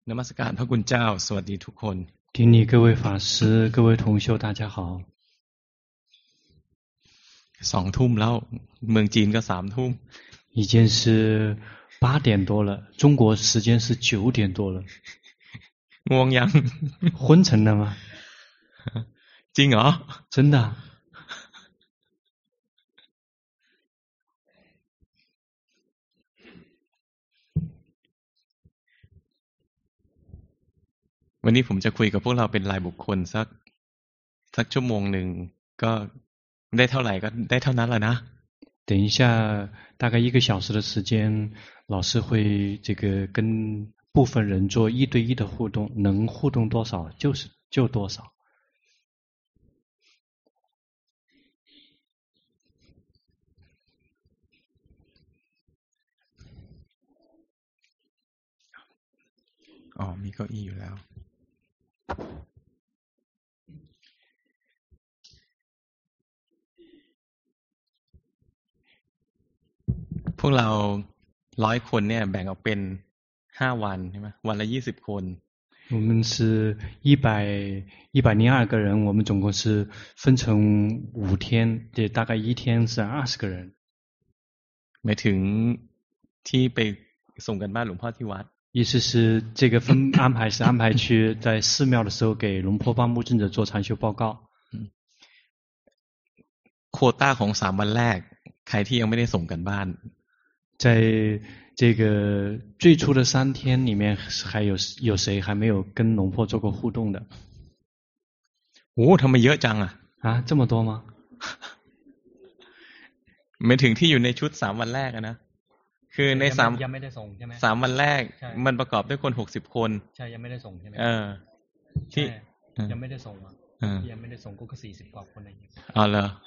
นมัสการพระคุณเจ้าสวัสดีทุกคน顶礼各位法师，各位同修，大家好。 2 ทุ่มแล้วเมืองจีนก็3 ทุ่ม已经是8点多了，中国时间是9点多了。 ง่วงยัง昏沉了吗？ จริงเหรอ真的啊。 วันนี้ผมจะคุยกับพวกเราเป็นรายบุคคลสักชั่วโมงหนึ่งก็ได้เท่าไหร่ก็ได้เท่านั้นแหละนะ等一下，大概1个小时的时间，老师会跟部分人做1对1的互动，能互动多少就多少。 อ๋อมีเก้าอี้อยู่แล้วพวกเรา100 คนเนี่ยแบ่งออกเป็น5 วันใช่ไหมวันละ20 คน我们是102个人，我们总共是分成5天，对，大概一天是20个人。 หมายถึงที่ไปส่งกันบ้านหลวงพ่อที่วัด意思是这个安排是安排去在寺庙的时候给龙坡邦木正者做禅修报告。 โควต้าของ3 วันแรกใครที่ยังไม่ได้ส่งกันบ้าน在这个最初的3天里面，还有谁还没有跟龙坡做过互动的？ โอ้ทำไมเยอะจังอ่ะ这么多吗？ ไม่ถึงที่อยู่ในชุด3 วันแรกนะคือในยังไม่ได้ส่งใช่ไหม 3 วันแรกมันประกอบด้วยคน60 คนใช่ยังไม่ได้ส่งใช่ไหมที่ยังไม่ได้ส่งยังไม่ได้ส่งก็40 กว่าคนอะไรอย่างเงี้ยอ๋อเหรอ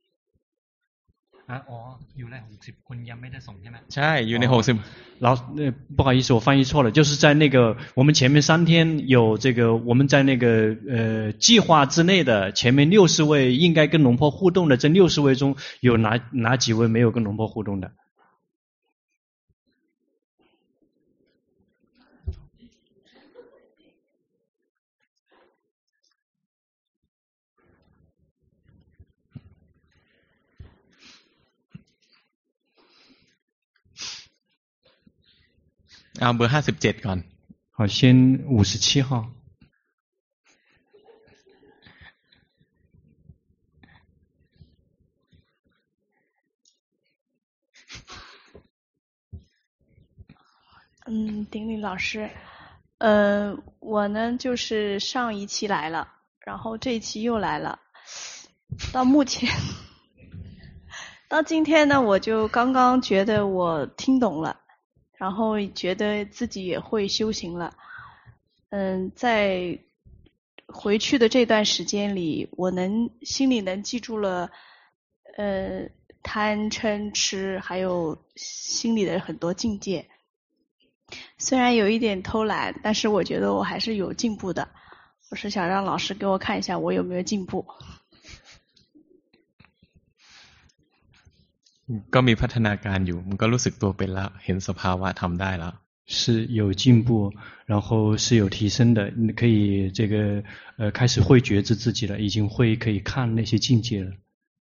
อ๋ออยู่ใน60 คนยังไม่ได้ส่งใช่ไหมใช่อยู่ใน60 然后不好意思我翻译错了，就是在那个我们前面3天有我们在那个计划之内的前面60位应该跟龙坡互动的这60位中有哪几位没有跟龙坡互动的？ เอาเบอร์57ก่อน好，先57号。 顶礼老师，我呢就是上一期来了，然后这一期又来了，到目前到今天呢，我就刚刚觉得我听懂了，然后觉得自己也会修行了。在回去的这段时间里，我心里能记住了贪嗔痴，还有心里的很多境界。虽然有一点偷懒，但是我觉得我还是有进步的。我是想让老师给我看一下我有没有进步。 ก็มีพัฒนาการอยู่มันก็รู้สึกตัวเป็นแล้วเห็นสภาวะทำได้แล้ว是有进步，然后是有提升的，你可以开始会觉知自己了，已经可以看那些境界了。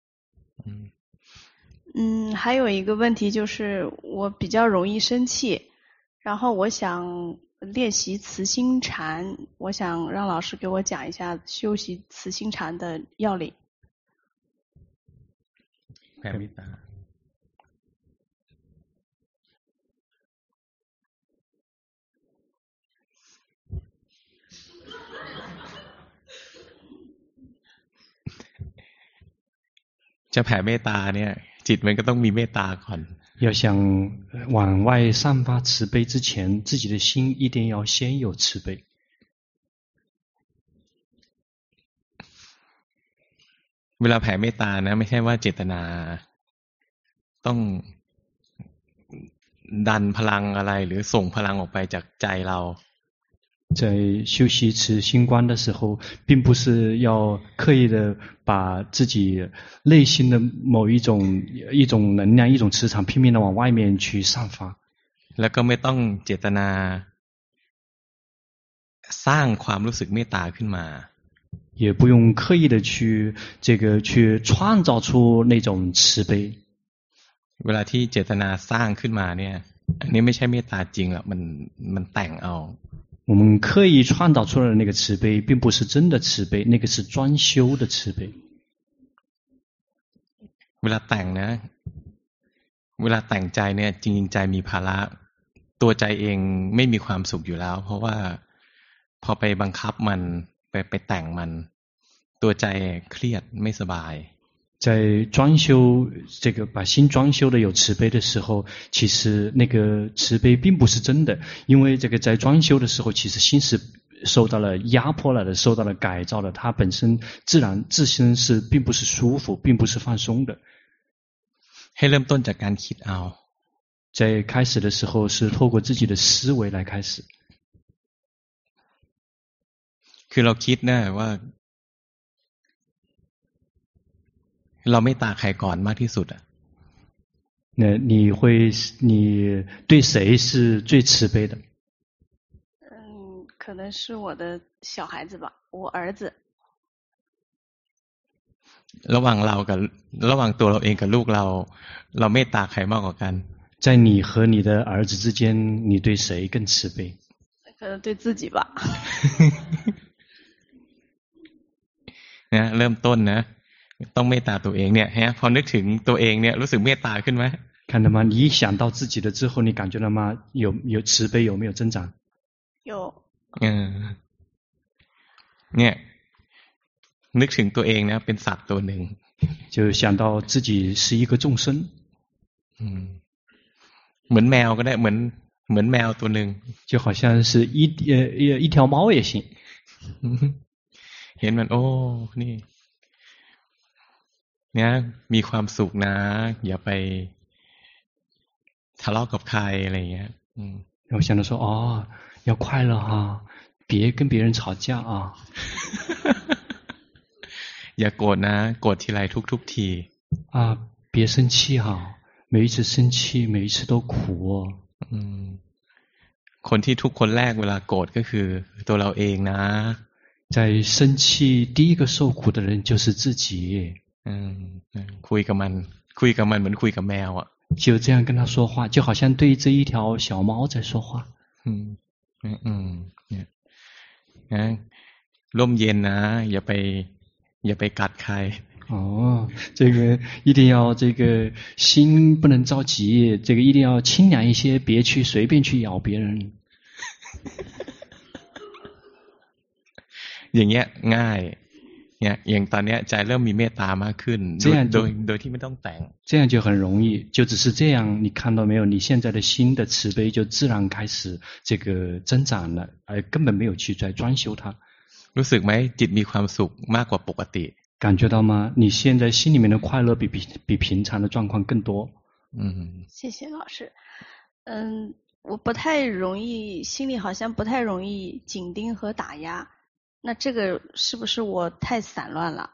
还有一个问题就是我比较容易生气，然后我想练习慈心禅，我想让老师给我讲一下修习慈心禅的要领。 แผ่เมตตาจะแผ่เมตตาเนี่ยจิตมันก็ต้องมีเมตตาก่อน要想往外散发慈悲之前，自己的心一定要先有慈悲。 เวลาแผ่เมตตานะไม่ใช่ว่าเจตนาต้องดันพลังอะไรหรือส่งพลังออกไปจากใจเรา在修习慈心观的时候，并不是要刻意的把自己内心的某一种能量、一种磁场拼命的往外面去散发。 แล้วก็ไม่ต้องเจตนาสร้างความรู้สึกเมตตาขึ้นมา也不用刻意的去创造出那种慈悲。 เวลาที่เจตนาสร้างขึ้นมาเนี่ยอันนี้ไม่ใช่เมตตาจริงหรอกมันแต่งเอา我们刻意创造出来的那个慈悲，并不是真的慈悲，那个是专修的慈悲。 เวลาแต่งนะเวลาแต่งใจเนี่ยจริงๆใจมีภาระตัวใจเองไม่มีความสุขอยู่แล้วเพราะว่าพอไปบังคับมันไปแต่งมันตัวใจเครียดไม่สบาย在装修这个把心装修的有慈悲的时候，其实那个慈悲并不是真的，因为这个在装修的时候，其实心是受到了压迫了的，受到了改造的，它本身自身是并不是舒服，并不是放松的。 ให้เริ่มต้นจากการคิดเอา在开始的时候是透过自己的思维来开始。 คือเราคิดนะว่าเราไม่ตาใครก่อนมากที่สุดอ่ะ那你对谁是最慈悲的？ 可能是我的小孩子吧，我儿子。 ระหว่างตัวเราเองกับลูกเราเมตตาใครมากกว่ากัน在你和你的儿子之间，你对谁更慈悲？ 可能对自己吧。 นะเริ่มต้นนะต้องเมตตาตัวเองเนี่ยฮะพอนึกถึงตัวเองเนี่ยรู้สึกเมตตาขึ้นไหม看到吗？你一想到自己的之后，你感觉到吗？有慈悲有没有增长？ 有。 เนี่ยนึกถึงตัวเองนะเป็นสัตว์ตัวหนึ่ง就想到自己是一个众生。 เหมือนแมวก็ได้เหมือนแมวตัวหนึ่ง就好像是一条猫也行。 เห็นมันโอ้นี่เนี่ยมีความสุขนะอย่าไปทะเลาะกับใครอะไรเงี้ย我想着说哦要快乐哈别跟别人吵架啊อย่าโกรธนะโกรธทีไรทุกที啊别生气哈每一次生气每一次都苦哦คนที่ทุกคนแรกเวลาโกรธก็คือตัวเราเองนะ在生气第一个受苦的人就是自己คุยกับมันเหมือนคุยกับแมวอ่ะ就这样跟他说话就好像对这一条小猫在说话เนี่ยร่มเย็นนะอย่าไปกัดใคร哦这个一定要这个心不能着急这个一定要清凉一些别去随便去咬别人อย่างเงี้ยง่ายเนี่ยอย่างตอนเนี้ยใจเริ่มมีเมตตามากขึ้นโดยที่ไม่ต้องแต่ง这样就很容易就只是这样你看到没有你现在的心的慈悲就自然开始这个增长了而根本没有去再专修它รู้สึกไหมจิตมีความสุขมากกว่าปกติ感觉到吗你现在心里面的快乐比平常的状况更多谢谢老师我不太容易心里好像不太容易紧盯和打压那这个是不是我太散乱了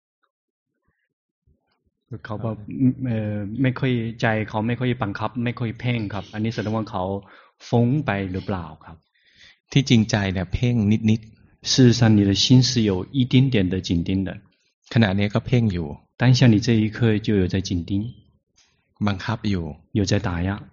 เขาบอกไม่ค่อยใจเขาไม่ค่อยบังคับไม่ค่อยเพ่งครับอันนี้แสดงว่าเขาฟุ้งไปหรือเปล่าครับที่จริงใจเนี่ยเพ่งนิด事实上你的心是有一丁点的紧盯的ขณะนี้ก็เพ่งอยู่当下你这一刻就有在紧盯บังคับอยู่有在打压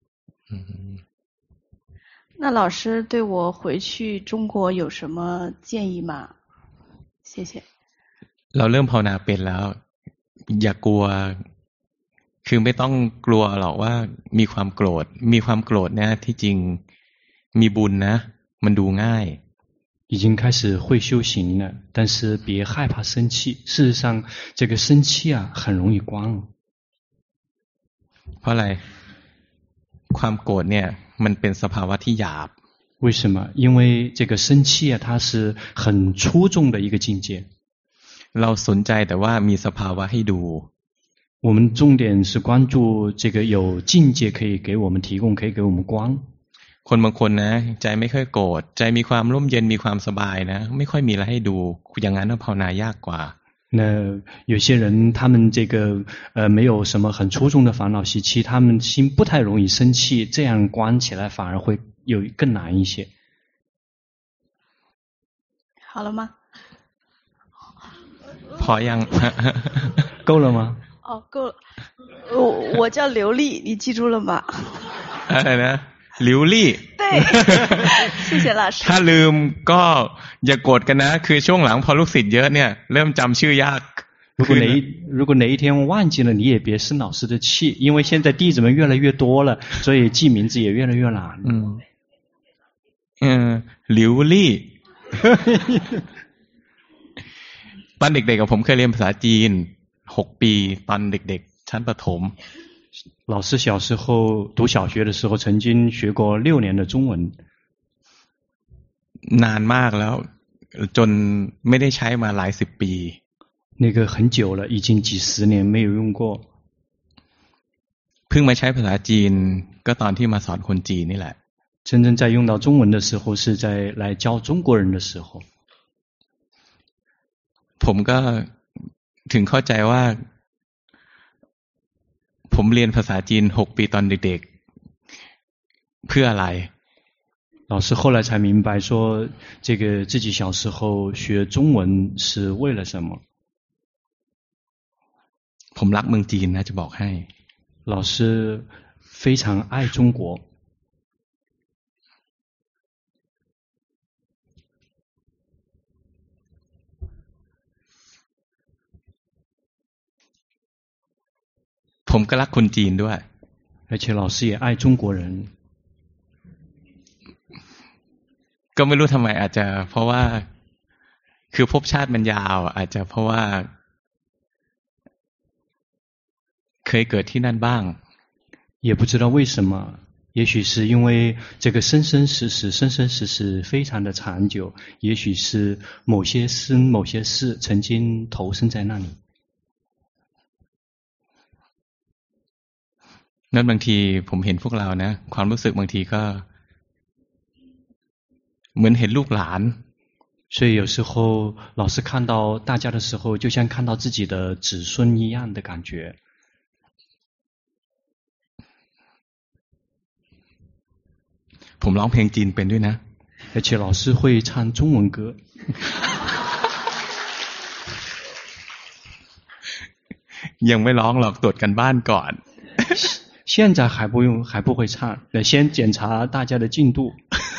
那老师对我回去中国有什么建议吗谢谢เราเริ่มภาวนาเป็นแล้วอย่ากลัวคือไม่ต้องกลัวหรอกว่ามีความโกรธนะที่จริงมีบุญนะมันดูง่าย已经开始会修行了但是别害怕生气事实上这个生气啊很容易光เพราะอะไรความโกรธเนี่ยมันเป็นสภาวะที่หยาบ为什么因为这个生气啊它是很粗重的一个境界เราสนใจแต่ว่ามีสภาวะให้ดู我们重点是关注这个有境界可以给我们提供可以给我们光คนบางคนนะใจไม่ค่อยโกรธใจมีความร่มเย็นมีความสบายนะไม่ค่อยมีอะไรให้ดูอย่างนั้นภาวนายากกว่า那有些人他们这个没有什么很粗重的烦恼习气他们心不太容易生气这样观起来反而会有更难一些好了吗？ พอยัง够了吗？ 哦，够了。我叫刘丽，你记住了吗？ อะไรนะลิวลี่对，谢谢老师。 ถ้าลืมก็อย่าโกรธกันนะคือช่วงหลังพอลูกศิษย์เยอะเนี่ยเริ่มจำชื่อยาก如果哪一天忘记了，你也别生老师的气，因为现在弟子们越来越多了，所以记名字也越来越难。 ลิวลี่ ตอนเด็กๆกับผมเคยเรียนภาษาจีน6 ปีตอนเด็กๆชั้นประถม老师小时候读小学的时候，曾经学过6年的中文。 นานมากแล้วจนไม่ได้ใช้มาหลาย10 ปี那个很久了，已经几十年没有用过。 เพิ่งมาใช้ภาษาจีนก็ตอนที่มาสอนคนจีนนี่แหละ真正在用到中文的时候，是在来教中国人的时候。 ผมก็ถึงเข้าใจว่าผมเรียนภาษาจีน6 ปีตอนเด็กๆเพื่ออะไร老师后来才明白说，这个自己小时候学中文是为了什么。 ผมรักเมืองจีนนะจะบอกให้老师非常爱中国。 ผมก็รักคนจีนด้วย而且老师也爱中国人。 ก็ไม่รู้ทำไมอาจจะเพราะว่าคือภพชาติมันยาวอาจจะเพราะว่าเคยเกิดที่นั่นบ้าง也不知道为什么，也许是因为这个生生世世非常的长久，也许是某些生某些事曾经投生在那里。 นั่นบางทีผมเห็นพวกเรานะความรู้สึกบางทีก็เหมือนเห็นลูกหลาน所以有时候老师看到大家的时候，就像看到自己的子孙一样的感觉。 ผมร้องเพลงจีนเป็นด้วยนะ而且老师会唱中文歌。 ยังไม่ร้องหรอกตรวจกันบ้านก่อน现在还不会唱，先检查大家的进度。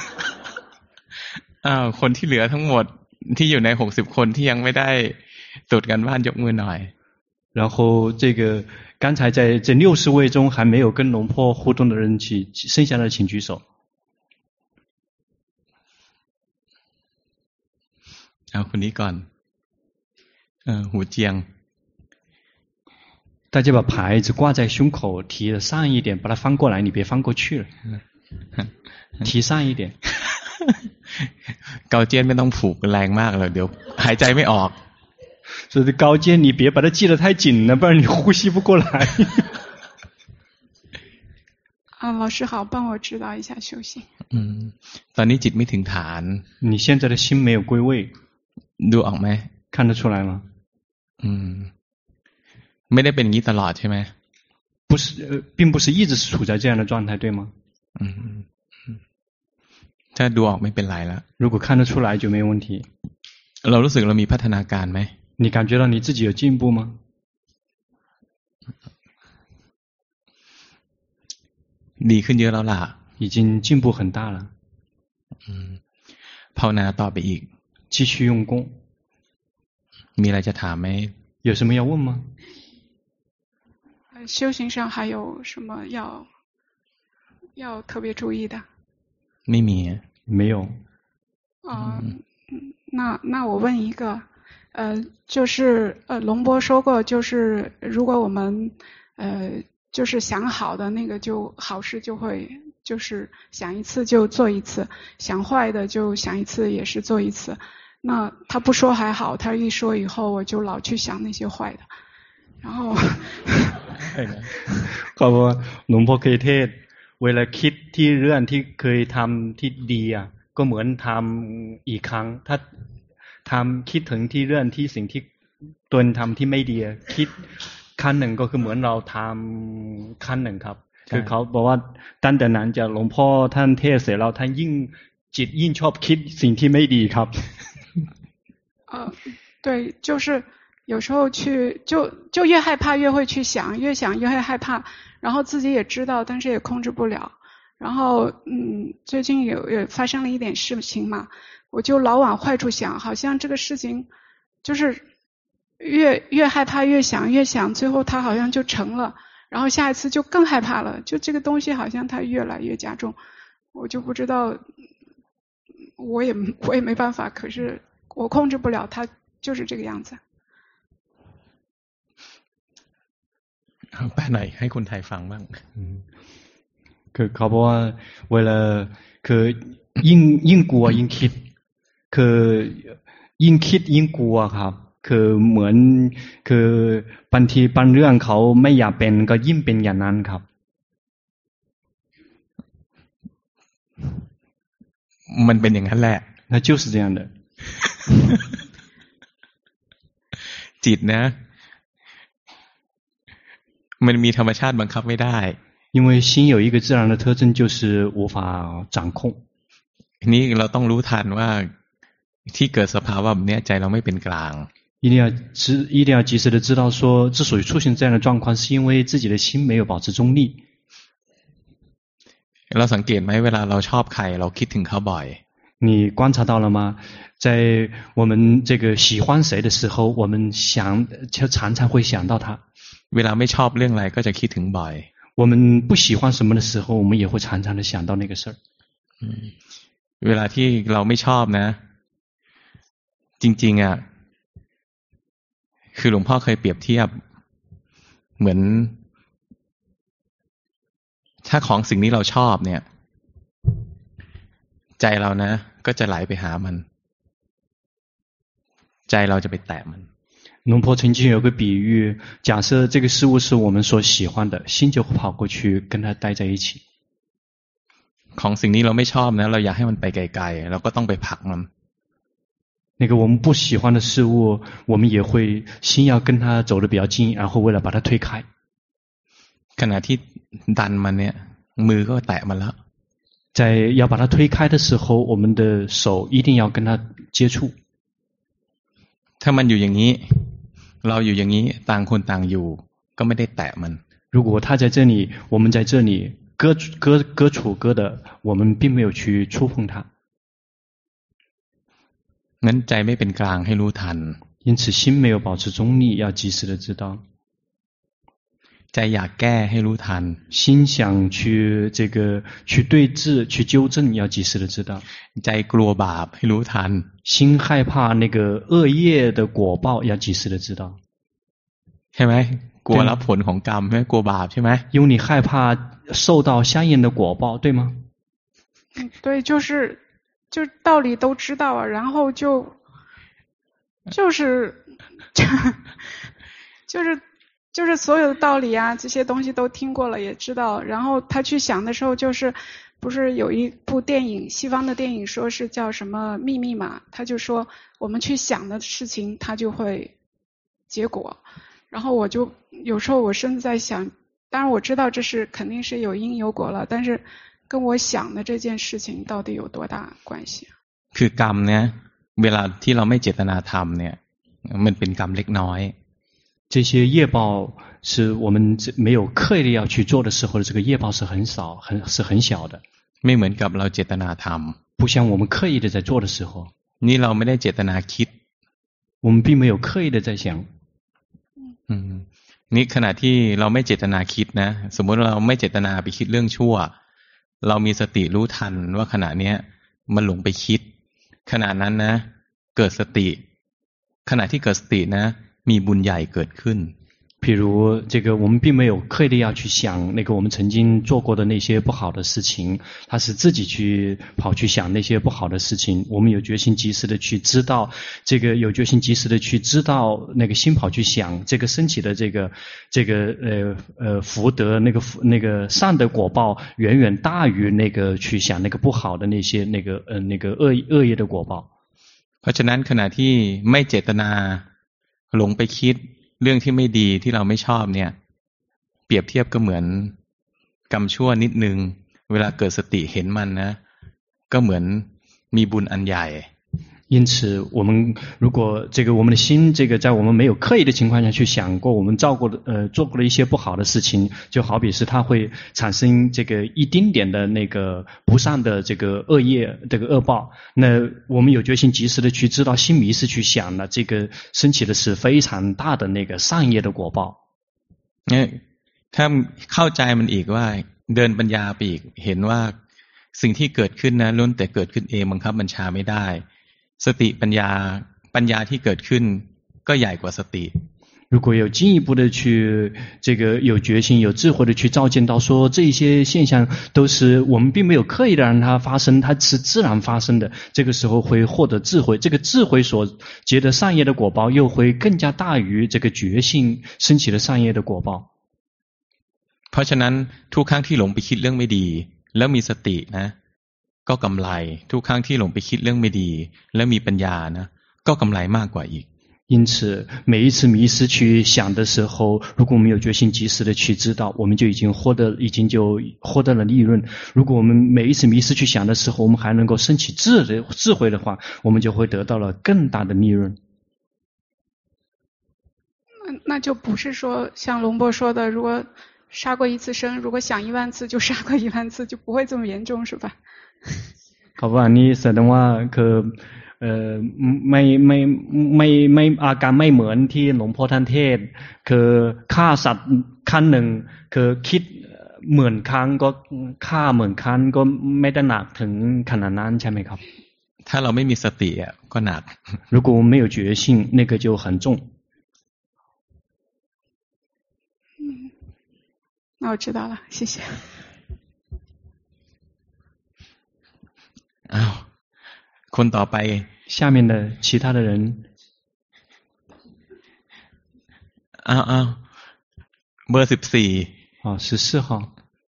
คนที่เหลือทั้งหมดที่อยู่ใน60 คนที่ยังไม่ได้ตรวจกันบ้านยกมือหน่อย然后这个刚才在这60位中还没有跟龙婆互动的人剩下的请举手。 เอาคนนี้ก่อนหูเจียง大家把牌子挂在胸口，提得上一点，把它翻过来，你别翻过去了，提上一点。 เกาเจี้ยนไม่ต้องผูกแรงมากเลยเดี๋ยวหายใจไม่ออก所以高肩你别把它系得太紧了，不然你呼吸不过来。 老师好，帮我指导一下修行。 ตอนนี้จิตไม่ถึงฐาน你现在的心没有归位， ดูออกไหม看得出来吗？ ไม่ได้เป็นอย่างนี้ตลอดใช่ไหม不是，并不是一直是处在这样的状态，对吗？ ถ้าดูออกไม่เป็นไรแล้ว如果看得出来就没有问题。 เรารู้สึกเรามีพัฒนาการไหม你感觉到你自己有进步吗？ ดีขึ้นเยอะแล้วล่ะ已经进步很大了。 ภาวนาต่อไปอีก继续用功。 มีอะไรจะถามไหม有什么要问吗？ 修行上还有什么要特别注意的？ ไม่มี没有。 那我问一个，就是龙波说过，就是如果我们就是想好的那个就好事就会就是想一次就做一次，想坏的就想一次也是做一次。那他不说还好，他一说以后我就老去想那些坏的，然后เขาบอกว่าหลวงพ่อเคยเทศเวลาคิดที่เรื่องที่เคยทำที่ดีก็เหมือนทำอีกครั้งถ้าทำคิดถึงที่เรื่องที่สิ่งที่ตนทำที่ไม่ดีคิดขั้นหนึ่งก็คือเหมือนเราทำขั้นหนึ่งครับคือเขาบอกว่าตั้งแต่นั้นจะหลวงพ่อท่านเทศเสร็จแล้วท่านยิ่งจิตยิ่งชอบคิดสิ่งที่ไม่ดีครับ对，就是有时候就越害怕越会去想，越想越会害怕，然后自己也知道，但是也控制不了。然后最近也发生了一点事情嘛，我就老往坏处想，好像这个事情就是越害怕越想，最后它好像就成了，然后下一次就更害怕了，就这个东西好像它越来越加重，我就不知道，我也没办法，可是我控制不了，它就是这个样子。 แปลหน่อยให้คนไทยฟังบ้างคือเขาบอกว่าเวลาคือยิ่งกลัวยิ่งคิดคือยิ่งคิดยิ่งกลัวครับคือเหมือนคือบางทีบางเรื่องเขาไม่อยากเป็นก็ยิ่งเป็นอย่างนั้นครับมันเป็นอย่างนั้นแหละ那就是这样的จิตนะมันมีธรรมชาติบังคับไม่ได้因为心有一个自然的特征就是无法掌控นี่เราต้องรู้ทันว่าที่เกิดสภาวะแบบนี้ใจเราไม่เป็นกลาง一定要及时的知道说之所以出现这样的状况是因为自己的心没有保持中立เราสังเกตไหมเวลาเราชอบใครเราคิดถึงเขาบ่อย你观察到了吗？在我们这个喜欢谁的时候，我们就常常会想到他。 เวลาไม่ชอบเรื่องอะไรก็จะคิดถึงบ่อย我们不喜欢什么的时候，我们也会常常的想到那个事儿。 เวลาที่เราไม่ชอบนะจริงๆอ่ะคือหลวงพ่อเคยเปรียบเทียบเหมือนถ้าของสิ่งนี้เราชอบเนี่ยใจเรานะก็จะไหลไปหามันใจเราจะไปแตะมัน龙婆曾经有个比喻，假设这个事物是我们所喜欢的，心就会跑过去跟它待在一起。 ของสิ่งนี้เราไม่ชอบนะเราอยากให้มันไปไกลๆเราก็ต้องไปผลักมัน那个我们不喜欢的事物，我们也会心要跟它走得比较近，然后为了把它推开。 ขณะที่ดันมันเนี่ยมือก็แตะมันแล้ว在要把它推开的时候，我们的手一定要跟它接触。 ถ้ามันอยู่อย่างนี้เราอยู่อย่างนี้ต่างคนต่างอยู่ก็ไม่ได้แตะมัน如果他在这里，我们在这里各处各的，我们并没有去触碰它。 งั้นใจไม่เป็นกลางให้รู้ทัน因此心没有保持中立，要及时的知道。 ใจอยากแก้ให้รู้ทัน心想去去对治去纠正，要及时的知道。 ใจกลัวบาปให้รู้ทัน心害怕那个恶业的果报，要及时的知道。 ใช่ไหมกลัวรับผลของกรรมใช่ไหมกลัวบาปใช่ไหม因为你害怕受到相应的果报，对吗？ 对，就是道理都知道啊，然后就是所有的道理啊，这些东西都听过了，也知道。然后他去想的时候，不是有一部电影，西方的电影说是叫什么秘密嘛？他就说我们去想的事情，它就会结果。然后我就有时候我甚至在想，当然我知道这是肯定是有因有果了，但是跟我想的这件事情到底有多大关系？ คือกรรมเนี่ยเวลาที่เราไม่เจตนาทำเนี่ยมันเป็นกรรมเล็กน้อย这些业报是我们没有刻意的要去做的时候的这个业报是很少是很小的ไม่เหมือนกับเราเจตนาทำ不像我们刻意的在做的时候นี่เราไม่ได้เจตนาคิด我们并没有刻意的在想นี่ขณะที่เราไม่เจตนาคิดนะสมมติเราไม่เจตนาไปคิดเรื่องชั่วเรามีสติรู้ทันว่าขณะเนี้ยมันหลงไปคิดขณะนั้นนะเกิดสติขณะที่เกิดสตินะมีบุญใหญ่เกิดขึ้น比如这个我们并没有刻意的要去想那个我们曾经做过的那些不好的事情，他是自己去跑去想那些不好的事情，我们有决心及时的去知道这个有决心及时的去知道那个心跑去想这个升起的这个福德那个善的果报远远大于那个去想那个不好的那些那个恶业的果报เพราะฉะนั้นขณะที่ไม่เจตนาหลงไปคิดเรื่องที่ไม่ดีที่เราไม่ชอบเนี่ยเปรียบเทียบก็เหมือนกรรมชั่วนิดนึงเวลาเกิดสติเห็นมันนะก็เหมือนมีบุญอันใหญ่因此，我们如果我们的心在我们没有刻意的情况下去想过，我们做过了一些不好的事情，就好比是它会产生一丁点的那个不善的恶业恶报。那我们有决心及时的去知道心迷失去想了，升起的是非常大的那个善业的果报。 ถ้าเข้าใจมันอีกว่าเดินปัญญาไปอีกเห็นว่าสิ่งที่เกิดขึ้นนะล้วนแต่เกิดขึ้นเองบังคับบัญชาไม่ได้สติปัญญาที่เกิดขึ้นก็ใหญ่กว่าสติ如果有进一步的去有决心有智慧的去照见到说这些现象都是我们并没有刻意的让它发生，它是自然发生的，这个时候会获得智慧，这个智慧所结的善业的果报又会更加大于决心升起的善业的果报。 เพราะฉะนั้นทุกครั้งที่หลงไปคิดเรื่องไม่ดีแล้วมีสตินะก็กำไรทุกครั้งที่หลงไปคิดเรื่องไม่ดีแล้วมีปัญญานะก็กำไรมากกว่าอีก因此每一次迷失去想的时候，如果我们有决心及时的去知道，我们就已经获得了利润。如果我们每一次迷失去想的时候，我们还能够升起智慧的话，我们就会得到了更大的利润。 那就不是说像龙波说的，如果杀过一次生，如果想10000次就杀过10000次，就不会这么严重，是吧？ เขาว่านี้แสดงว่าคือไม่อาการไม่เหมือนที่หลวงพ่อท่านเทศคือฆ่าสัตว์ขั้นหนึ่งคือคิด10,000 ครั้งก็ฆ่า10,000 ครั้งก็ไม่ได้หนักถึงขนาดนั้นใช่ไหมครับถ้าเราไม่มีสติอ่ะก็หนัก如果我们没有决心那个就很重那我知道了谢谢อ้าวคนต่อไป下面的其他的人อ้าวเบอร์14 14号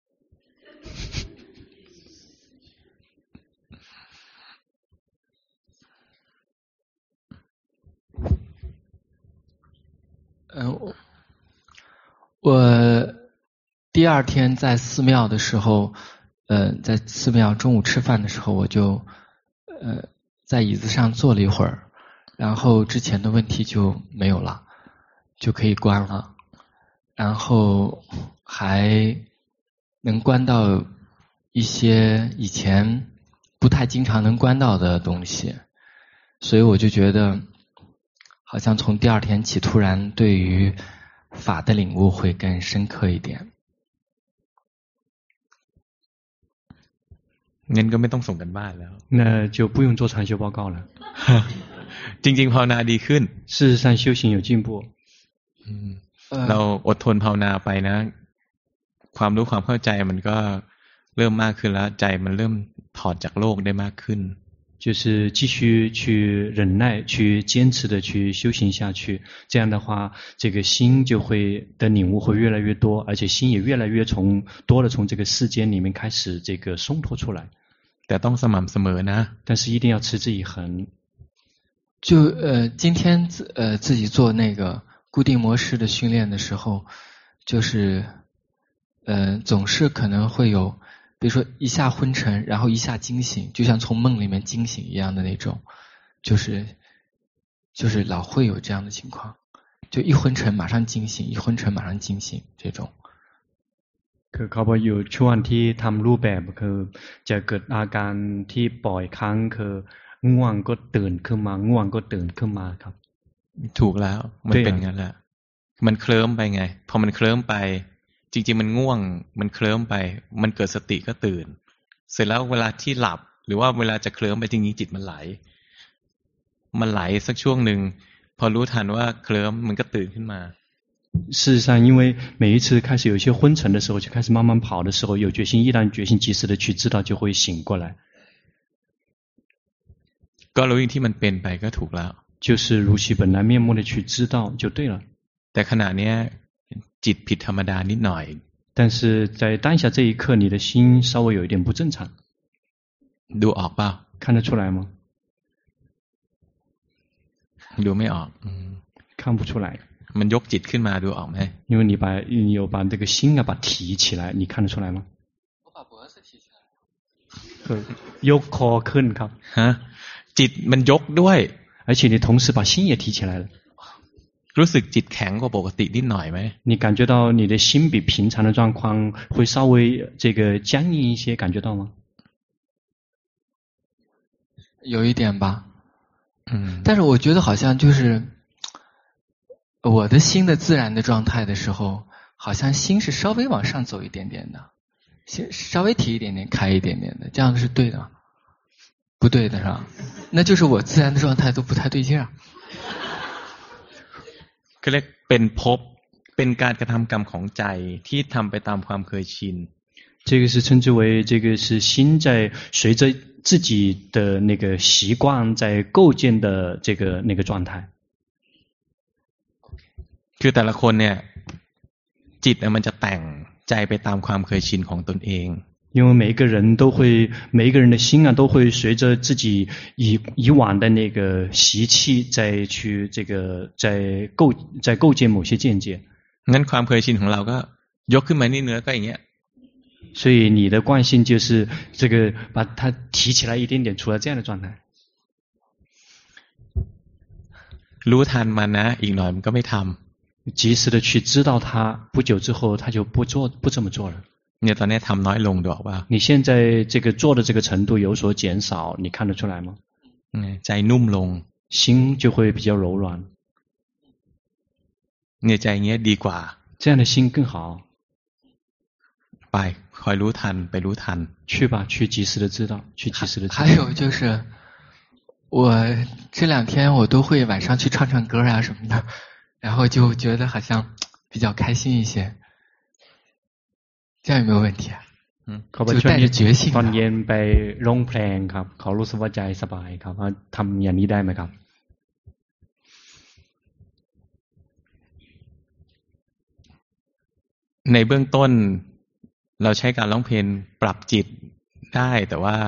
我第二天在寺庙的时候在寺庙中午吃饭的时候我就在椅子上坐了一会儿然后之前的问题就没有了就可以关了然后还能关到一些以前不太经常能关到的东西所以我就觉得好像从第二天起突然对于法的领悟会更深刻一点งั้นก็ไม่ต้องส่งกันบ้านแล้ว那就不用做禅修报告了จริงๆภาวนาดีขึ้น事实上修行有进步เราอดทนภาวนาไปนะความรู้ความเข้าใจมันก็เริ่มมากขึ้นแล้วใจมันเริ่มถอดจากโลกได้มากขึ้น就是继续去忍耐去坚持的去修行下去这样的话这个心就会的领悟会越来越多而且心也越来越从这个世间里面开始松脱出来แต่ต้องสม่ำเสมอนะ但是一定要持之以恒就今天自己做那个固定模式的训练的时候就是总是可能会有比如说一下昏沉然后一下惊醒就像从梦里面惊醒一样的那种就是老会有这样的情况就一昏沉马上惊醒一昏沉马上惊醒这种คือเขาบอกอยู่ช่วงที่ทำรูปแบบคือจะเกิดอาการที่ปล่อยครั้งคือง่วงก็ตื่นขึ้นมาง่วงก็ตื่นขึ้นมาครับถูกแล้วมันเป็นงั้นแหละมันเคลิ้มไปไงพอมันเคลิ้มไปจริงๆมันง่วงมันเคลิ้มไปมันเกิดสติก็ตื่นเสร็จแล้วเวลาที่หลับหรือว่าเวลาจะเคลิ้มไปจริงๆจิตมันไหลสักช่วงนึงพอรู้ทันว่าเคลิ้มมันก็ตื่นขึ้นมา事实上因为每一次开始有一些昏沉的时候就开始慢慢跑的时候有决心一旦决心及时的去知道就会醒过来ก็รู้อย่างที่มันเป็นไปก็ถูกแล้ว就是如其本来面目的去知道就对了แต่ขณะนี้จิตผิดธรรมดานิดหน่อย但是在当下这一刻你的心稍微有一点不正常ดูออกเปล่า看得出来吗ดูไม่ออก看不出来มันยกจิตขึ้นมาดูออกไหม因为你有把这个心把提起来你看得出来吗我把脖子提起来ยกคอขึ้นครับฮะจิตมันยกด้วย而且你同时把心也提起来了。 รู้สึกจิตแข็งกว่าปกตินิดหน่อยไหม你感觉到你的心比平常的状况会稍微这个僵硬一些，感觉到吗？ 有一点吧。但是我觉得好像就是我的心的自然的状态的时候，好像心是稍微往上走一点点的，心稍微提一点点，开一点点的，这样是对的吗？不对的是吧？那就是我自然的状态都不太对劲儿。 ก็เรียกเป็นภพเป็นการกระทำกรรมของใจที่ทำไปตามความเคยชิน这个是称之为这个是心在随着自己的那个习惯在构建的这个那个状态。 คือแต่ละคนเนี่ยจิตมันจะแต่งใจไปตามความเคยชินของตนเอง因为每一个人的心啊，都会随着自己以往的那个习气，再去这个在构建某些见解。 งั้นความเคยชินของเราก็ยกขึ้นมานิดนึงก็อย่างเงี้ย所以你的惯性就是这个把它提起来一点点，出来这样的状态。 รู้ทันมันนะอีกหน่อยมันก็ไม่ทำ及时的去知道它，不久之后他就不这么做了。 เนี่ยตอนนี้ทำน้อยลงดูออกป่ะ你现在这个做的这个程度有所减少，你看得出来吗？ ใจนุ่มลง心就会比较柔软。 เนี่ยใจอย่างเงี้ยดีกว่า这样的心更好。 ไปคอยรู้ทันไปรู้ทัน去吧，去及时的知道，去及时的知道。 还有就是我这两天我都会晚上去唱唱歌啊什么的，然后就觉得好像比较开心一些，这样有没有问题啊？就带着觉性ตอนเย็นไปร้องเพลงครับเขารู้สึกว่าใจสบายครับทำอย่างนี้ได้ไหมครับในเบื้องต้นเราใช้การร้องเพลงปรับจิตได้แต่ว่า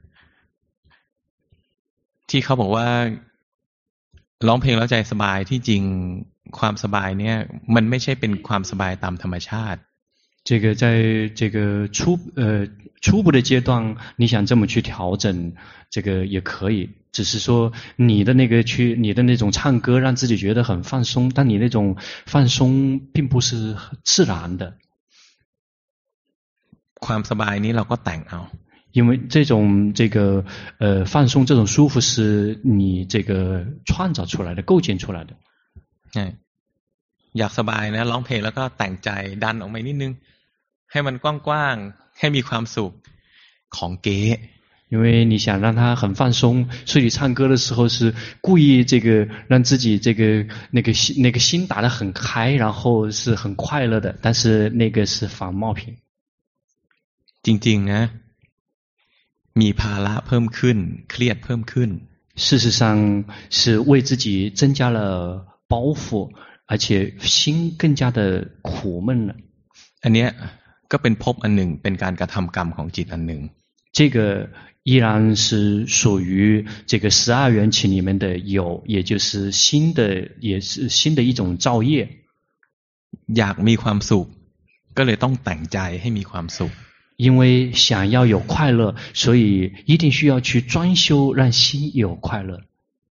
ที่เขาบอกว่าร้องเพลงแล้วใจสบายที่จริงความสบายเนี่ยมันไม่ใช่เป็นความสบายตามธรรมชาติ这个在这个初步的阶段，你想这么去调整，这个也可以。只是说你的那种唱歌让自己觉得很放松，但你那种放松并不是自然的。 ความสบายนี้เราก็แต่งเอา因为这种放松这种舒服是你这个创造出来的构建出来的。 อยากสบายนะร้องเพลงแล้วก็แต่งใจดันออกมานิดนึงให้มันกว้างๆให้มีความสุขของเก๋因为你想让它很放松，所以你唱歌的时候是故意让自己那个心打得很开，然后是很快乐的，但是那个是仿冒品。 จริงๆนะมีภาระเพิ่มขึ้นเครียดเพิ่มขึ้น事实上是为自己增加了包袱，而且心更加的苦闷了。 อันเนี้ยก็เป็นภพอันหนึ่งเป็นการกระทำกรรมของจิตอันหนึ่ง这个依然是属于这个12缘起里面的有，也就是也是新的一种造业。 อยากมีความสุขก็เลยต้องแต่งใจให้มีความสุข因为想要有快乐，所以一定需要去专修，让心有快乐。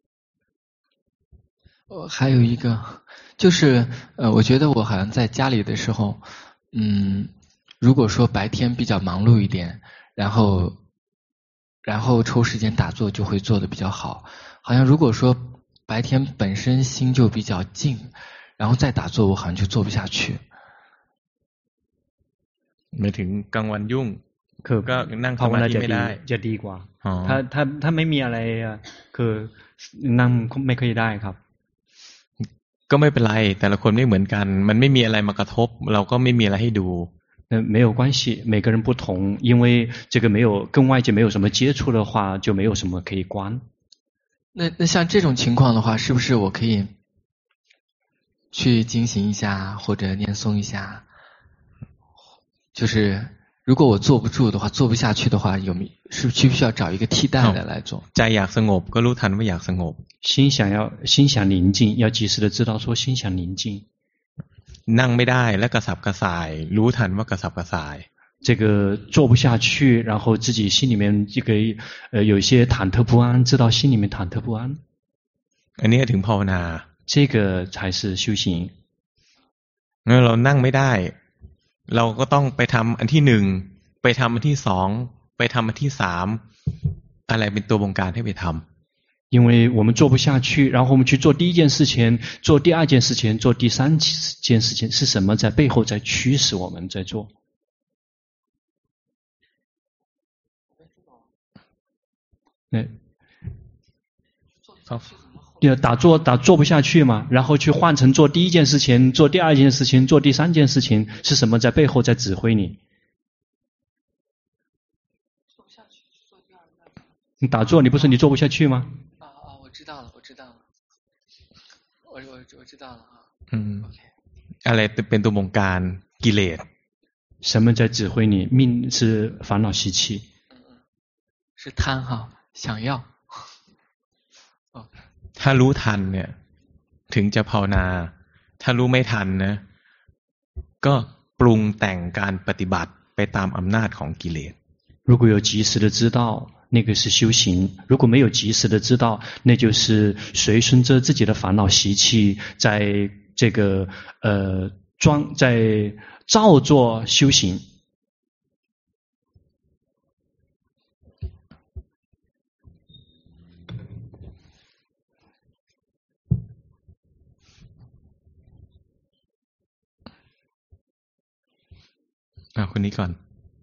还有一个就是我觉得我好像在家里的时候，如果说白天比较忙碌一点，然后抽时间打坐就会做得比较好。好像如果说白天本身心就比较静，然后再打坐我好像就做不下去。 หมายถึงกลางวันยุ่งคือก็นั่งภาวนาไม่ได้จะดีกว่าถ้าไม่มีอะไรคือนั่งไม่ค่อยได้ครับก็ไม่เป็นไรแต่ละคนไม่เหมือนกันมันไม่มีอะไรมากระทบเราก็ไม่มีอะไรให้ดู没有关系，每个人不同，因为这个跟外界没有什么接触的话，就没有什么可以观。 那像这种情况的话，是不是我可以去精行一下或者念诵一下？就是如果我坐不住的话，坐不下去的话，需不需要找一个替代的来做？ ใจอยากสงบก็รู้ทันว่าอยากสงบ心想宁静，要及时的知道说心想宁静。 นั่งไม่ได้และกระสับกระส่ายรู้ทันว่ากระสับกระส่าย这个做不下去，然后自己心里面这个有一些忐忑不安，知道心里面忐忑不安。 อันนี้ถึงภาวนา这个才是修行。 เรานั่งไม่ได้เราก็ต้องไปทำอันที่หนึ่งไปทำอันที่สองไปทำอันที่สามอะไรเป็นตัวบงการให้ไปทำ因为我们做不下去，然后我们去做第一件事情，做第二件事情，做第三件事情，是什么在背后在驱使我们在做？打坐不下去嘛，然后去换成做第一件事情，做第二件事情，做第三件事情，是什么在背后在指挥你？你打坐，你不是你做不下去吗？ 我知道了，我知道了，我知道了啊。 อะไรเป็นตัวบงการกิเลส什么在指挥你？命是烦恼习气。 是贪哈，想要。 ถ้ารู้ทันเนี่ยถึงจะภาวนาถ้ารู้ไม่ทันนะก็ปรุงแต่งการปฏิบัติไปตามอำนาจของกิเลส如果有及时的知道，那个是修行；如果没有及时的知道，那就是随顺着自己的烦恼习气，在这个在照做修行。 คนนี้ก่อน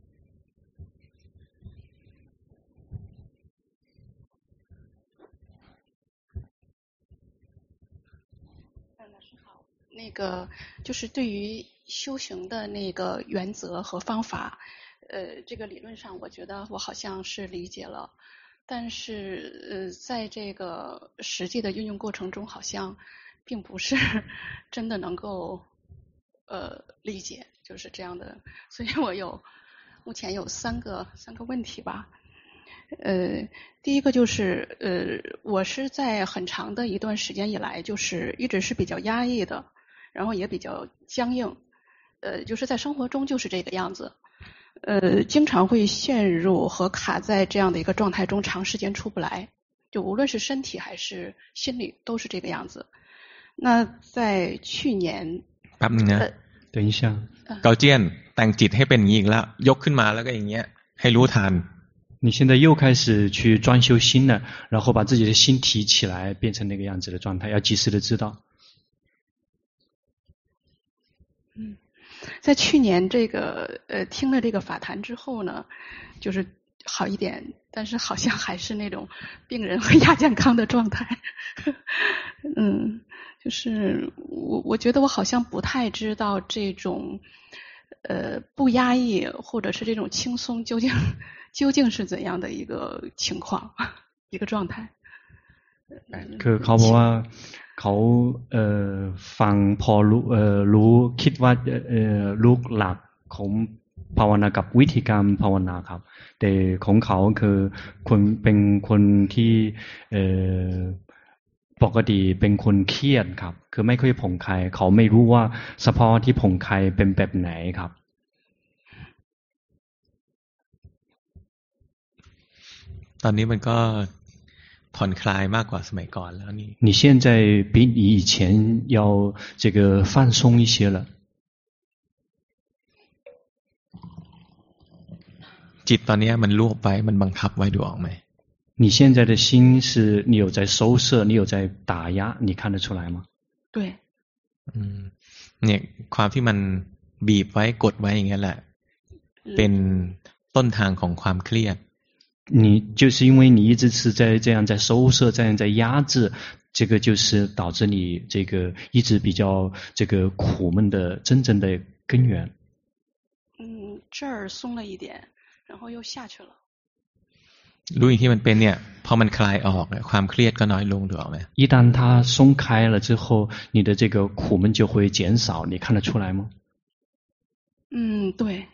那个就是对于修行的那个原则和方法，这个理论上我觉得我好像是理解了，但是在这个实际的运用过程中，好像并不是真的能够理解，就是这样的，所以我目前有三个问题吧。第一个就是我是在很长的一段时间以来，就是一直是比较压抑的，然后也比较僵硬，就是在生活中就是这个样子，经常会陷入和卡在这样的一个状态中，长时间出不来，就无论是身体还是心理都是这个样子。那在去年， แป๊บนึงนะ等一下， เกาเจี้ยนแต่งจิตให้เป็นอย่างนี้อีกแล้วยกขึ้นมาแล้วก็อย่างเงี้ยให้รู้ทัน你现在又开始去专修心了，然后把自己的心提起来，变成那个样子的状态，要及时的知道。 在去年这个听了这个法谈之后呢，就是好一点，但是好像还是那种病人和亚健康的状态。就是我觉得我好像不太知道这种不压抑或者是这种轻松究竟是怎样的一个情况一个状态。 คือเขาบอกว่าเขาฟังพอรู้คิดว่าลูกหลักของภาวนากับวิธีการภาวนาครับแต่ของเขาคือคนเป็นคนที่ปกติเป็นคนเครียดครับคือไม่ค่อยผ่อนคลายเขาไม่รู้ว่าสภาวะที่ผ่อนคลายเป็นแบบไหนครับตอนนี้มันก็ผ่อนคลายมากกว่าสมัยก่อนแล้วนี่你现在比你以前要这个放松一些了จิตตอนนี้มันรวบไว้มันบังคับไว้ดูออกไหม你现在的心是你有在收摄，你有在打压，你看得出来吗？ 对。 เนี่ยความที่มันบีบไว้กดไว้อย่างเงี้ยแหละเป็นต้นทางของความเครียด你就是因为你一直是在这样在收摄，这样在压制，这个就是导致你这个一直比较这个苦闷的真正的根源。 这儿松了一点，然后又下去了。 รู้อย่างที่มันเป็นเนี่ยพอมันคลายออกความเครียดก็น้อยลงถูกไหม一旦它松开了之后，你的这个苦闷就会减少，你看得出来吗？ 对。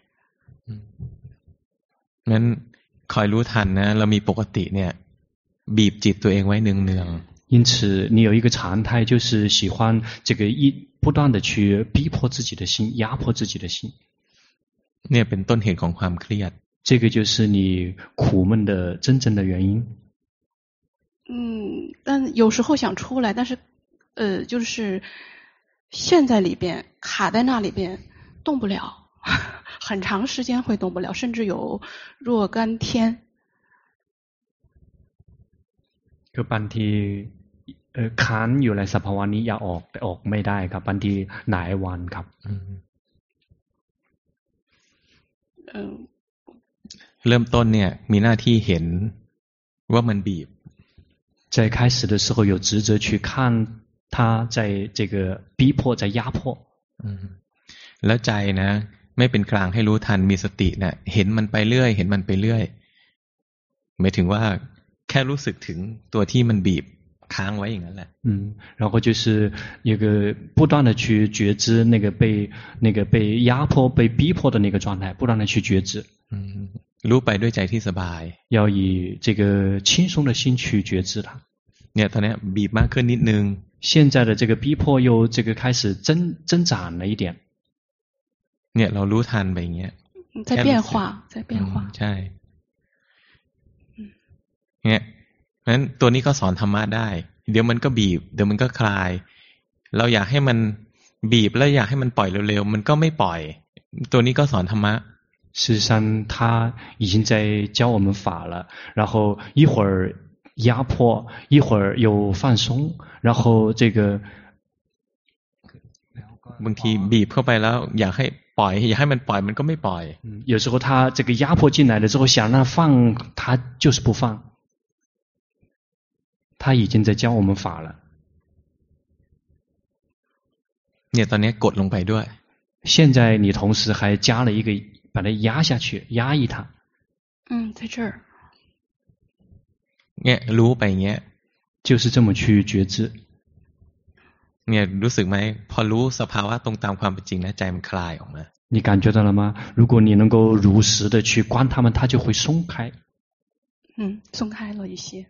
งั้นคอยรู้ทันนะเรามีปกติเนี่ยบีบจิตตัวเองไว้เนืองๆ因此你有一个常态，就是喜欢这个不断的去逼迫自己的心，压迫自己的心เนี่ยเป็นต้นเหตุของความเครียด这个就是你苦闷的真正的原因。 但有时候想出来，但是就是陷在里边，卡在那里边，动不了，很长时间会动不了，甚至有若干天。 คือบางทีค้านอยู่ในสภาวะนี้อยากออกแต่ออกไม่ได้ครับบางทีหลายวันครับเริ่มต้นเนี่ยมีหน้าที่เห็นว่ามันบีบ在开始的时候有职责去看他在这个逼迫在压迫แล้วใจนะไม่เป็นกลางให้รู้ทันมีสตินะเห็นมันไปเรื่อยเห็นมันไปเรื่อยหมายถึงว่าแค่รู้สึกถึงตัวที่มันบีบค้างไว้อย่างนั้นแหละ然后就是一个不断的去觉知那个被压迫被逼迫的那个状态不断的去觉知รู้ไปด้วยใจที่สบาย要以这个轻松的心去觉知它เนี่ยตอนนี้บีบมากขึ้นนิดนึง现在的这个逼迫又这个开始增长了一点เนี่ยเรารู้ทันไปอย่างเงี้ย在变化在变化ใช่เนี่ยงั้นตัวนี้ก็สอนธรรมะได้เดี๋ยวมันก็บีบเดี๋ยวมันก็คลายเราอยากให้มันบีบแล้วอยากให้มันปล่อยเร็วๆมันก็ไม่ปล่อยตัวนี้ก็สอนธรรมะ事实上他已经在教我们法了然后一会儿压迫一会儿又放松然后这个บางทีบีบเข้าไปแล้วอยากให้ปล่อยอยากให้มันปล่อยมันก็ไม่ปล่อย有时候他这个压迫进来了之后想让他放他就是不放他已经在教我们法了เนี่ยตอนนี้กดลงไปด้วย现在你同时还加了一个把它压下去压抑它在这儿เนี่ยรู้ไปอย่างเงี้ย就是这么去觉知เนี่ยรู้สึกไหมพอรู้สภาวะตรงตามความเป็นจริงนะใจมันคลายออกมา你感觉到了吗如果你能够如实的去观他们它就会松开松开了一些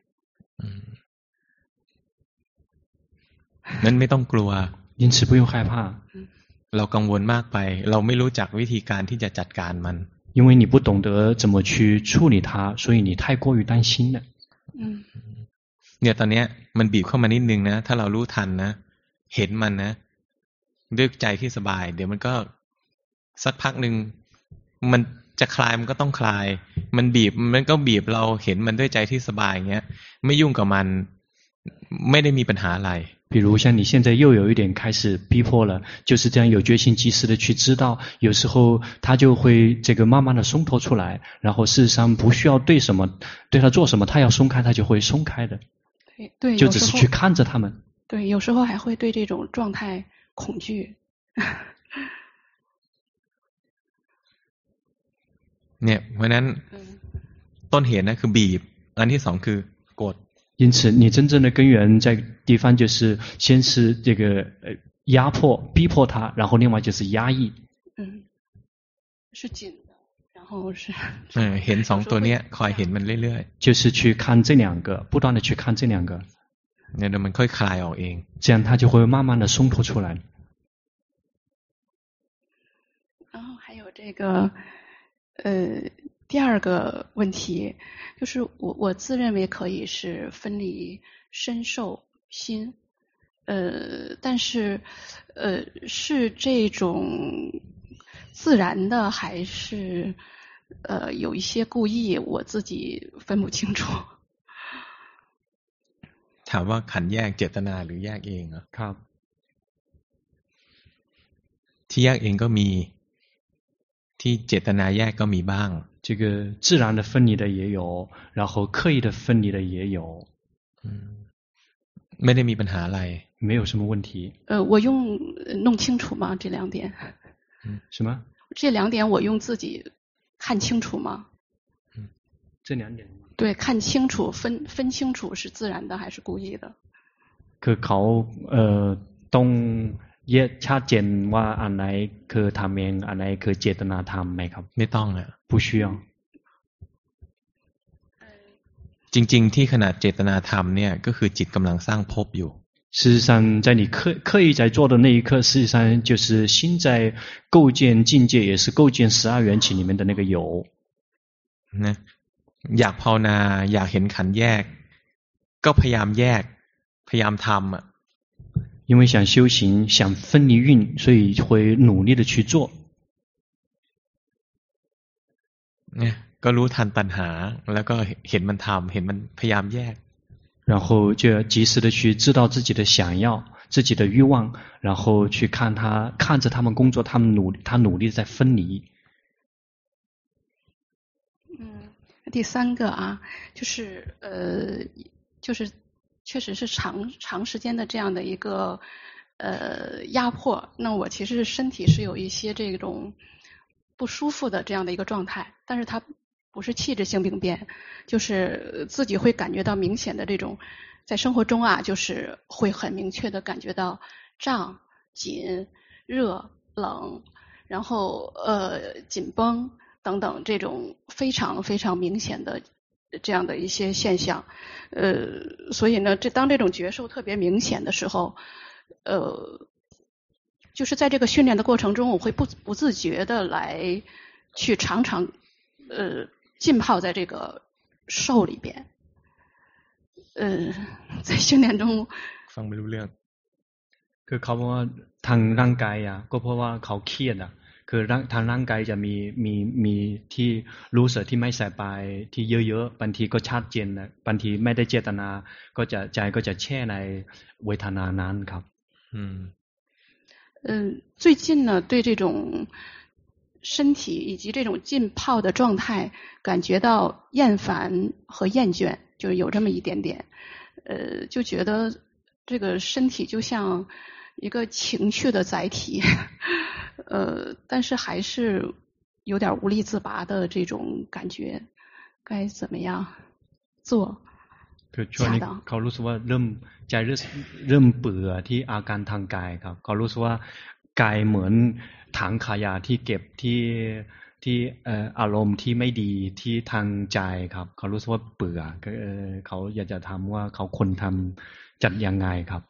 นั้นไม่ต้องกลัว因此不用害怕เรากังวลมากไปเราไม่รู้จักวิธีการที่จะจัดการมัน因为你不懂得怎么去处理它所以你太过于担心了เนี่ยตอนนี้มันบีบเข้ามานิดนึงนะถ้าเรารู้ทันนะเห็นมันนะด้วยใจที่สบายเดี๋ยวมันก็สักพักนึงมันจะคลายมันก็ต้องคลายมันบีบมันก็บีบเราเห็นมันด้วยใจที่สบายอย่างเงี้ยไม่ยุ่งกับมันไม่ได้มีปัญหาอะไร比如像你现在又有一点开始逼迫了就是这样有决心及时的去知道有时候他就会这个慢慢的松脱出来然后事实上不需要对他做什么他要松开他就会松开的对就只是去看着他们对有时候还会对这种状态恐惧เนี่ยเพราะนั้นต้นเหตุนะคือบีบอันที่สองคือกด因此你真正的根源在地方就是先是这个压迫逼迫他然后另外就是压抑是紧的然后是เห็นสองตัวเนี้ยคอยเห็นมันเรื่อยๆ就是去看这两个不断的去看这两个เนี่ยเดี๋ยวมันค่อยคลายออกเอง这样它就会慢慢的松脱出来然后还有这个第二个问题就是我自认为可以是分离身受心但是是这种自然的还是有一些故意我自己分不清楚ถามว่าขันแยกเจตนาหรือแยกเองครับที่แยกเองก็มีที่เจตนาแยกก็มีบ้าง这个自然的分离的也有然后刻意的分离的也有ไม่ได้มีปัญหาอะไร没有什么问题我用弄清楚吗这两点什么这两点我用自己看清楚吗这两点对看清楚分清楚是自然的还是故意的คือเขาต้องแยกชัดเจนว่าอันไหนคือทำเองอันไหนคือเจตนาทำไหมครับไม่ต้อง不需要จริงๆที่ขนาดเจตนาทำเนี่ยก็คือจิตกำลังสร้างภพอยู่事实上，在你刻意在做的那一刻，事实上就是心在构建境界，也是构建12缘起里面的那个有。 นะอยากภาวนาอยากเห็นขันธ์แยกก็พยายามแยกพยายามทำอ่ะ因为想修行，想分离运，所以会努力的去做。 เนี่ยก็รู้ทันตัณหาแล้วก็เห็นมันทำเห็นมันพยายามแยก然后就要及时的去知道自己的想要、自己的欲望，然后去看着他们工作，他努力在分离。 第3个啊，就是确实是长时间的这样的一个压迫，那我其实身体是有一些这种不舒服的这样的一个状态，但是它不是器质性病变，就是自己会感觉到明显的这种，在生活中啊，就是会很明确的感觉到胀、紧、热、冷，然后紧绷等等这种非常非常明显的这样的一些现象，所以呢，当这种觉受特别明显的时候，就是在这个训练的过程中，我会不自觉的来去常常浸泡在这个受里边，在训练中ฟังไม่รู้เรื่องคือเขาบอกว่าทางร่างกายอ่ะก็เพราะว่าเขาเครียดอ่ะคือทางร่างกายจะมีที่รู้สึกที่ไม่สบายที่เยอะๆบางทีก็ชัดเจนนะบางทีไม่ได้เจตนาก็จะใจก็จะแช่ในเวทนานั้นครับ最近呢，对这种身体以及这种浸泡的状态感觉到厌烦和厌倦，就有这么一点点，就觉得这个身体就像一个情绪的载体，但是还是有点无力自拔的这种感觉，该怎么样做？ คือช่วงนี้เขารู้สึกว่าเริ่มเบื่อที่อาการทางกายครับเขารู้สึกว่ากายเหมือนถังขยะที่เก็บที่อารมณ์ที่ไม่ดีที่ทางใจครับเขารู้สึกว่าเบื่อเขาอยากจะทำว่าเขาควรทำจัดยังไงครับ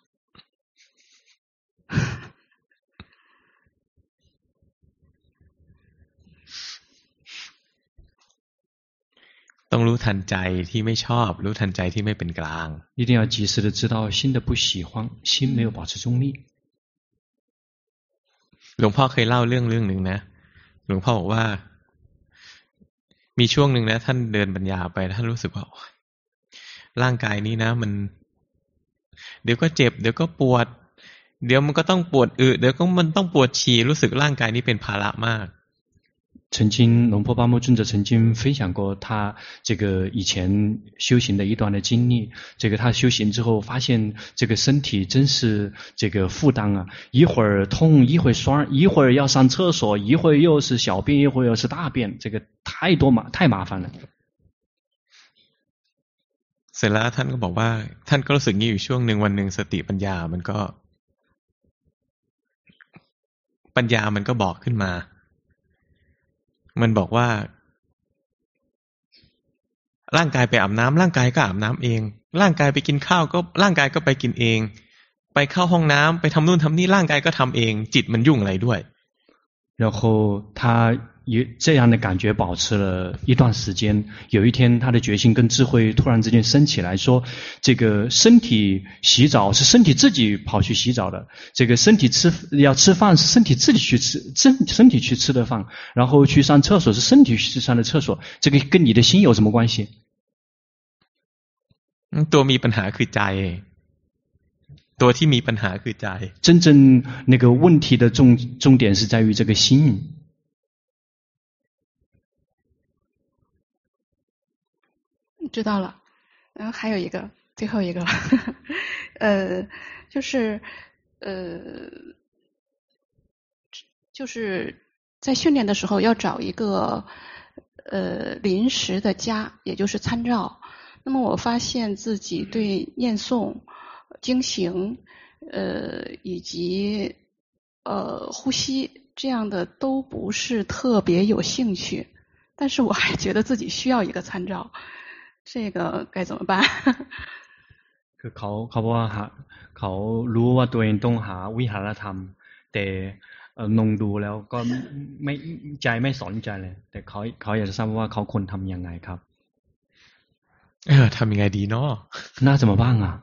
ต้องรู้ทันใจที่ไม่ชอบรู้ทันใจที่ไม่เป็นกลาง一定要及时的知道心的不喜欢心没有保持中立หลวงพ่อเคยเล่าเรื่องนึงนะหลวงพ่อบอกว่ามีช่วงนึงนะท่านเดินบรรยายไปท่านรู้สึกว่าร่างกายนี้นะมันเดี๋ยวก็เจ็บเดี๋ยวก็ปวดเดี๋ยวมันก็ต้องปวดเดี๋ยวก็มันต้องปวดฉี่รู้สึกร่างกายนี้เป็นภาระมาก曾经龙婆巴木尊者曾经分享过他这个以前修行的一段的经历，这个他修行之后发现这个身体真是这个负担啊，一会儿痛一会儿酸，一会儿要上厕所，一会儿又是小便，一会儿又是大便，这个太麻烦了。 เสร็จแล้วท่านก็บอกว่าท่านก็รู้สึกงี้อยู่ช่วงนึงวันนึงสติปัญญามันก็บอกขึ้นมามันบอกว่าร่างกายไปอาบน้ำร่างกายก็อาบน้ำเองร่างกายไปกินข้าวก็ร่างกายก็ไปกินเองไปเข้าห้องน้ำไปทำนู่นทำนี่ร่างกายก็ทำเองจิตมันยุ่งอะไรด้วย然后他这样的感觉保持了一段时间，有一天他的决心跟智慧突然之间升起来，说这个身体洗澡是身体自己跑去洗澡的，这个身体要吃饭是身体自己去吃，身体去吃的饭，然后去上厕所是身体去上的厕所，这个跟你的心有什么关系？ ตัวมีปัญหาคือใจตัวที่มีปัญหาคือใจ真正那个问题的重点是在于这个心。 知道了，还有一个，最后一个了，就是在训练的时候要找一个临时的家，也就是参照。那么我发现自己对念诵、经行，以及呼吸这样的都不是特别有兴趣，但是我还觉得自己需要一个参照。这个该怎么办？ คือเขาบอกว่าเขารู้ว่าตัวเองต้องหาวิหารธรรมแต่นงดูแล้วก็ไม่ใจไม่สนใจเลยแต่เขาอยากจะทราบว่าเขาควรทำยังไงครับทำยังไงดีเนาะน่าจะมาบ้างอ่ะ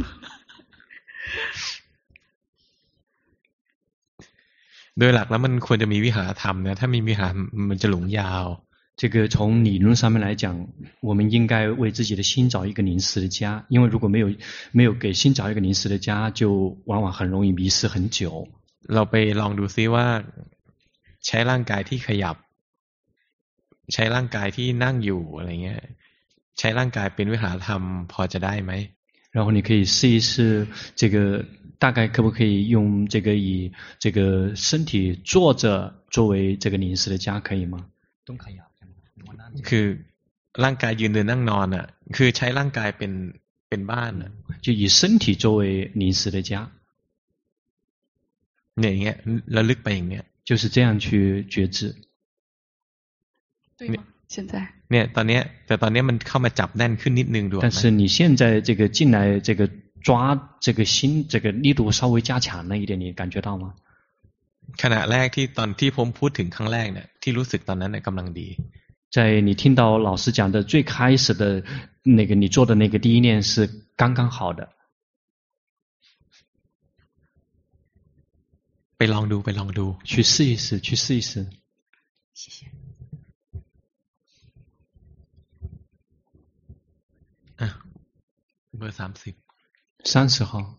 โดยหลักแล้วมันควรจะมีวิหารธรรมนะถ้ามีวิหารมันจะหลงยาว这个从理论上面来讲，我们应该为自己的心找一个临时的家，因为如果没有给心找一个临时的家，就往往很容易迷失很久。 เราไปลองดูซิว่าใช้ร่างกายที่ขยับใช้ร่างกายที่นั่งอยู่อะไรเงี้ยใช้ร่างกายเป็นวิหารธรรมพอจะได้ไหม然后你可以试一试这个大概可不可以用这个以这个身体坐着作为这个临时的家可以吗ต้องขยับคือร่างกายยืนเดินนั่งนอนอ่ะคือใช้ร่างกายเป็นบ้านอ่ะ就以身体作为临时的家เนี่ยอย่างเงี้ยระลึกไปอย่างเงี้ย就是这样去觉知对吗现在เนี่ยตอนเนี้ยแต่ตอนเนี้ยมันเข้ามาจับแน่นขึ้นนิดนึงดู但是你现在这个进来这个抓这个心这个力度稍微加强了一点你感觉到吗ขณะแรกที่ตอนที่ผมพูดถึงครั้งแรกเนี่ยที่รู้สึกตอนนั้นเนี่ยกำลังดี在你听到老师讲的最开始的那个你做的那个第一念是刚刚好的ไปลองดู去试一试谢谢เบอร์ 30号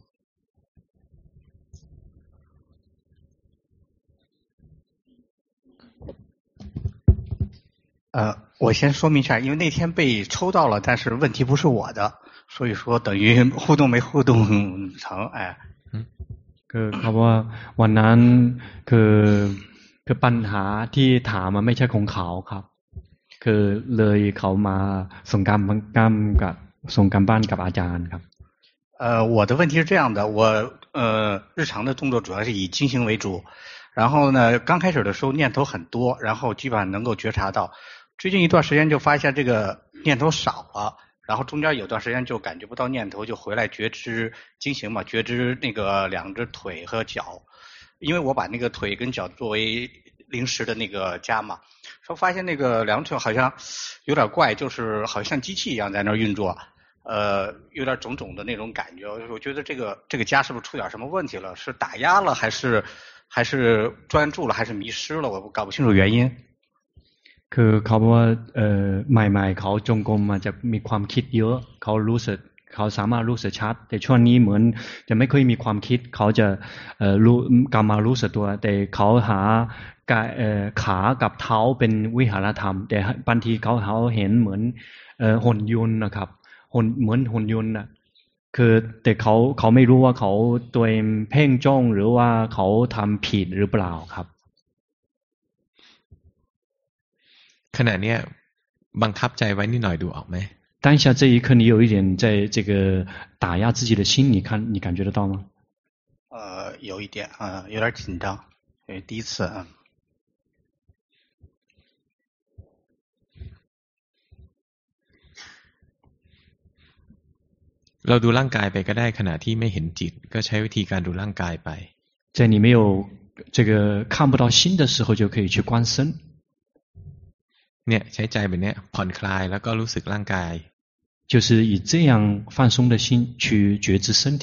我先说明一下，因为那天被抽到了，但是问题不是我的，所以说等于互动没互动成，哎。 คือเขาว่าวันนั้นคือปัญหาที่ถามมันไม่ใช่ของเขาครับคือเลยเขามาส่งการบ้านกับอาจารย์ครับ我的问题是这样的，我日常的动作主要是以精行为主，然后呢，刚开始的时候念头很多，然后基本上能够觉察到。最近一段时间就发现这个念头少了，然后中间有段时间就感觉不到念头，就回来觉知经行嘛，觉知那个两只腿和脚，因为我把那个腿跟脚作为临时的那个家嘛，说发现那个两腿好像有点怪，就是好像机器一样在那儿运作，有点肿肿的那种感觉，我觉得这个家是不是出点什么问题了？是打压了还是专注了还是迷失了？我搞不清楚原因。 คือเขาบอกว่าใหม่ๆเขาจงกรมมาจะมีความคิดเยอะเขารู้สึกเขาสามารถรู้สึกชัดแต่ช่วงนี้เหมือนจะไม่ค่อยมีความคิดเขาจะรู้กำมารู้สึกตัวแต่เขาหากายขากับเท้าเป็นวิหารธรรมแต่บางทีเขาเห็นเหมือนหุ่นยนต์นะครับเหมือนหุ่นยนต์น่ะคือแต่เขาไม่รู้ว่าเขาตัวเองเพ่งจ้องหรือว่าเขาทำผิดหรือเปล่าครับขณะเนี้ยบังคับใจไว้นิดหน่อยดูออกไหม当下这一刻你有一点在这个打压自己的心你感觉得到吗有一点有点紧张第一次เราดูร่างกายไปก็ได้ขณะที่ไม่เห็นจิตก็ใช้วิธีการดูร่างกายไป在你没有这个看不到心的时候就可以去观身เนี่ยใช้ใจแบบนี้ผ่อนคลายแล้วก็รู้สึกร่างกาย就是以这样放松的心去觉知身体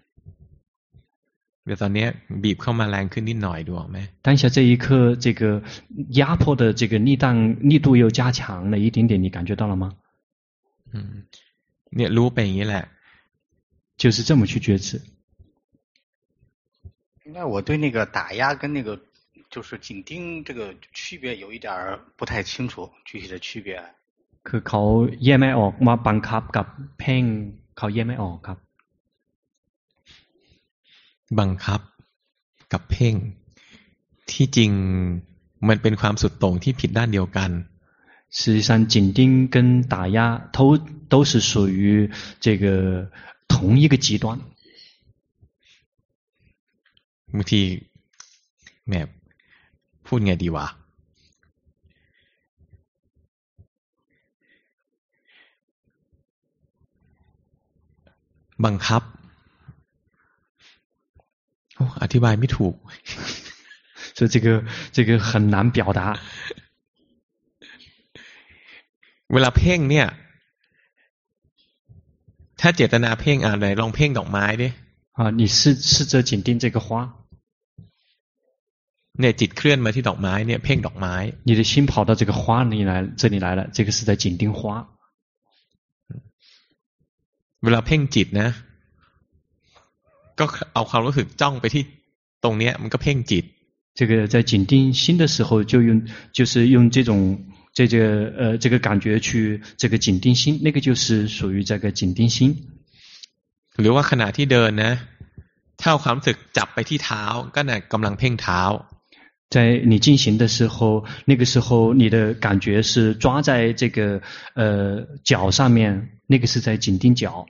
เดี๋ยวตอนนี้บีบเข้ามาแรงขึ้นนิดหน่อยดูออกไหม当下这一刻这个压迫的这个力度又加强了一点点你感觉到了吗เนี่ยรู้ไปอย่างนี้แหละ就是这么去觉知应该我对那个打压跟那个就是紧盯这个区别有一点不太清楚具体的区别คือเขาแยกไม่ออกมาบังคับกับเพ่งเขาแยกไม่ออกครับบังคับกับเพ่งที่จริงมันเป็นความสุดโต่งที่ผิดด้านเดียวกัน实际上紧盯跟打压都是属于这个同一个极端บางทีแบบพูดไงดีวะบังคับโอ้อธิบายไม่ถูก所以这个很难表达。 เวลาเพ่งเนี่ยถ้าเจตนาเพ่งไหนลองเพ่งดอกไม้ดิ你试着紧盯这个花เนี่ยจิตเคลื่อนมาที่ดอกไม้เนี่ยเพ่งดอกไม้你的心跑到这个花这里来了这个是在紧盯花เวลาเพ่งจิตนะก็เอาความรู้สึกจ้องไปที่ตรงเนี้ยมันก็เพ่งจิต这个在紧盯心的时候就是用这个感觉去这个紧盯心那个就是属于这个紧盯心หรือว่าขณะที่เดินนะถ้าเอาความรู้สึกจับไปที่เท้าก็น่ะกำลังเพ่งเท้า在你进行的时候那个时候你的感觉是抓在这个脚上面那个是在紧盯脚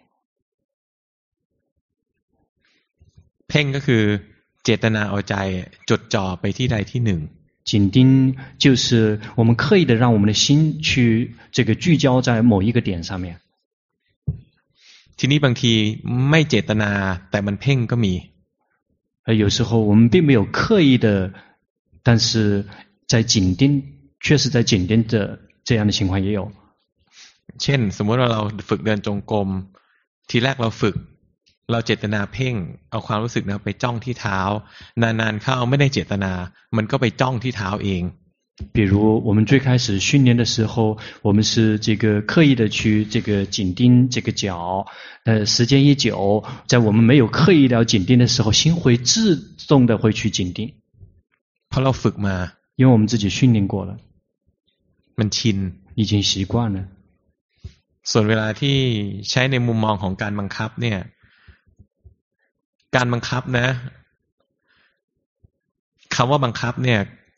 เพ่งก็คือเจตนาเอาใจจดจ่อไปที่ใดที่หนึ่ง紧盯就是我们刻意的让我们的心去这个聚焦在某一个点上面ทีนี้บางทีไม่เจตนาแต่มันเพ่งก็มี有时候我们并没有刻意的但是在紧盯确实在紧盯的这样的情况也有เช่นสมมติว่าเราฝึกเดินจงกรมทีแรกเราฝึกเราเจตนาเพ่งเอาความรู้สึกนะไปจ้องที่เท้านานๆเข้าไม่ได้เจตนามันก็ไปจ้องที่เท้าเอง比如我们最开始训练的时候我们是这个刻意的去这个紧盯这个脚时间一久在我们没有刻意的要紧盯的时候心会自动的会去紧盯เพราะเราฝึกมา因为我们自己训练过了มันชิน已经习惯了ส่วนเวลาที่ใช้ในมุมมองของการบังคับเนี่ยการบังคับนะคำว่าบังคับเนี่ย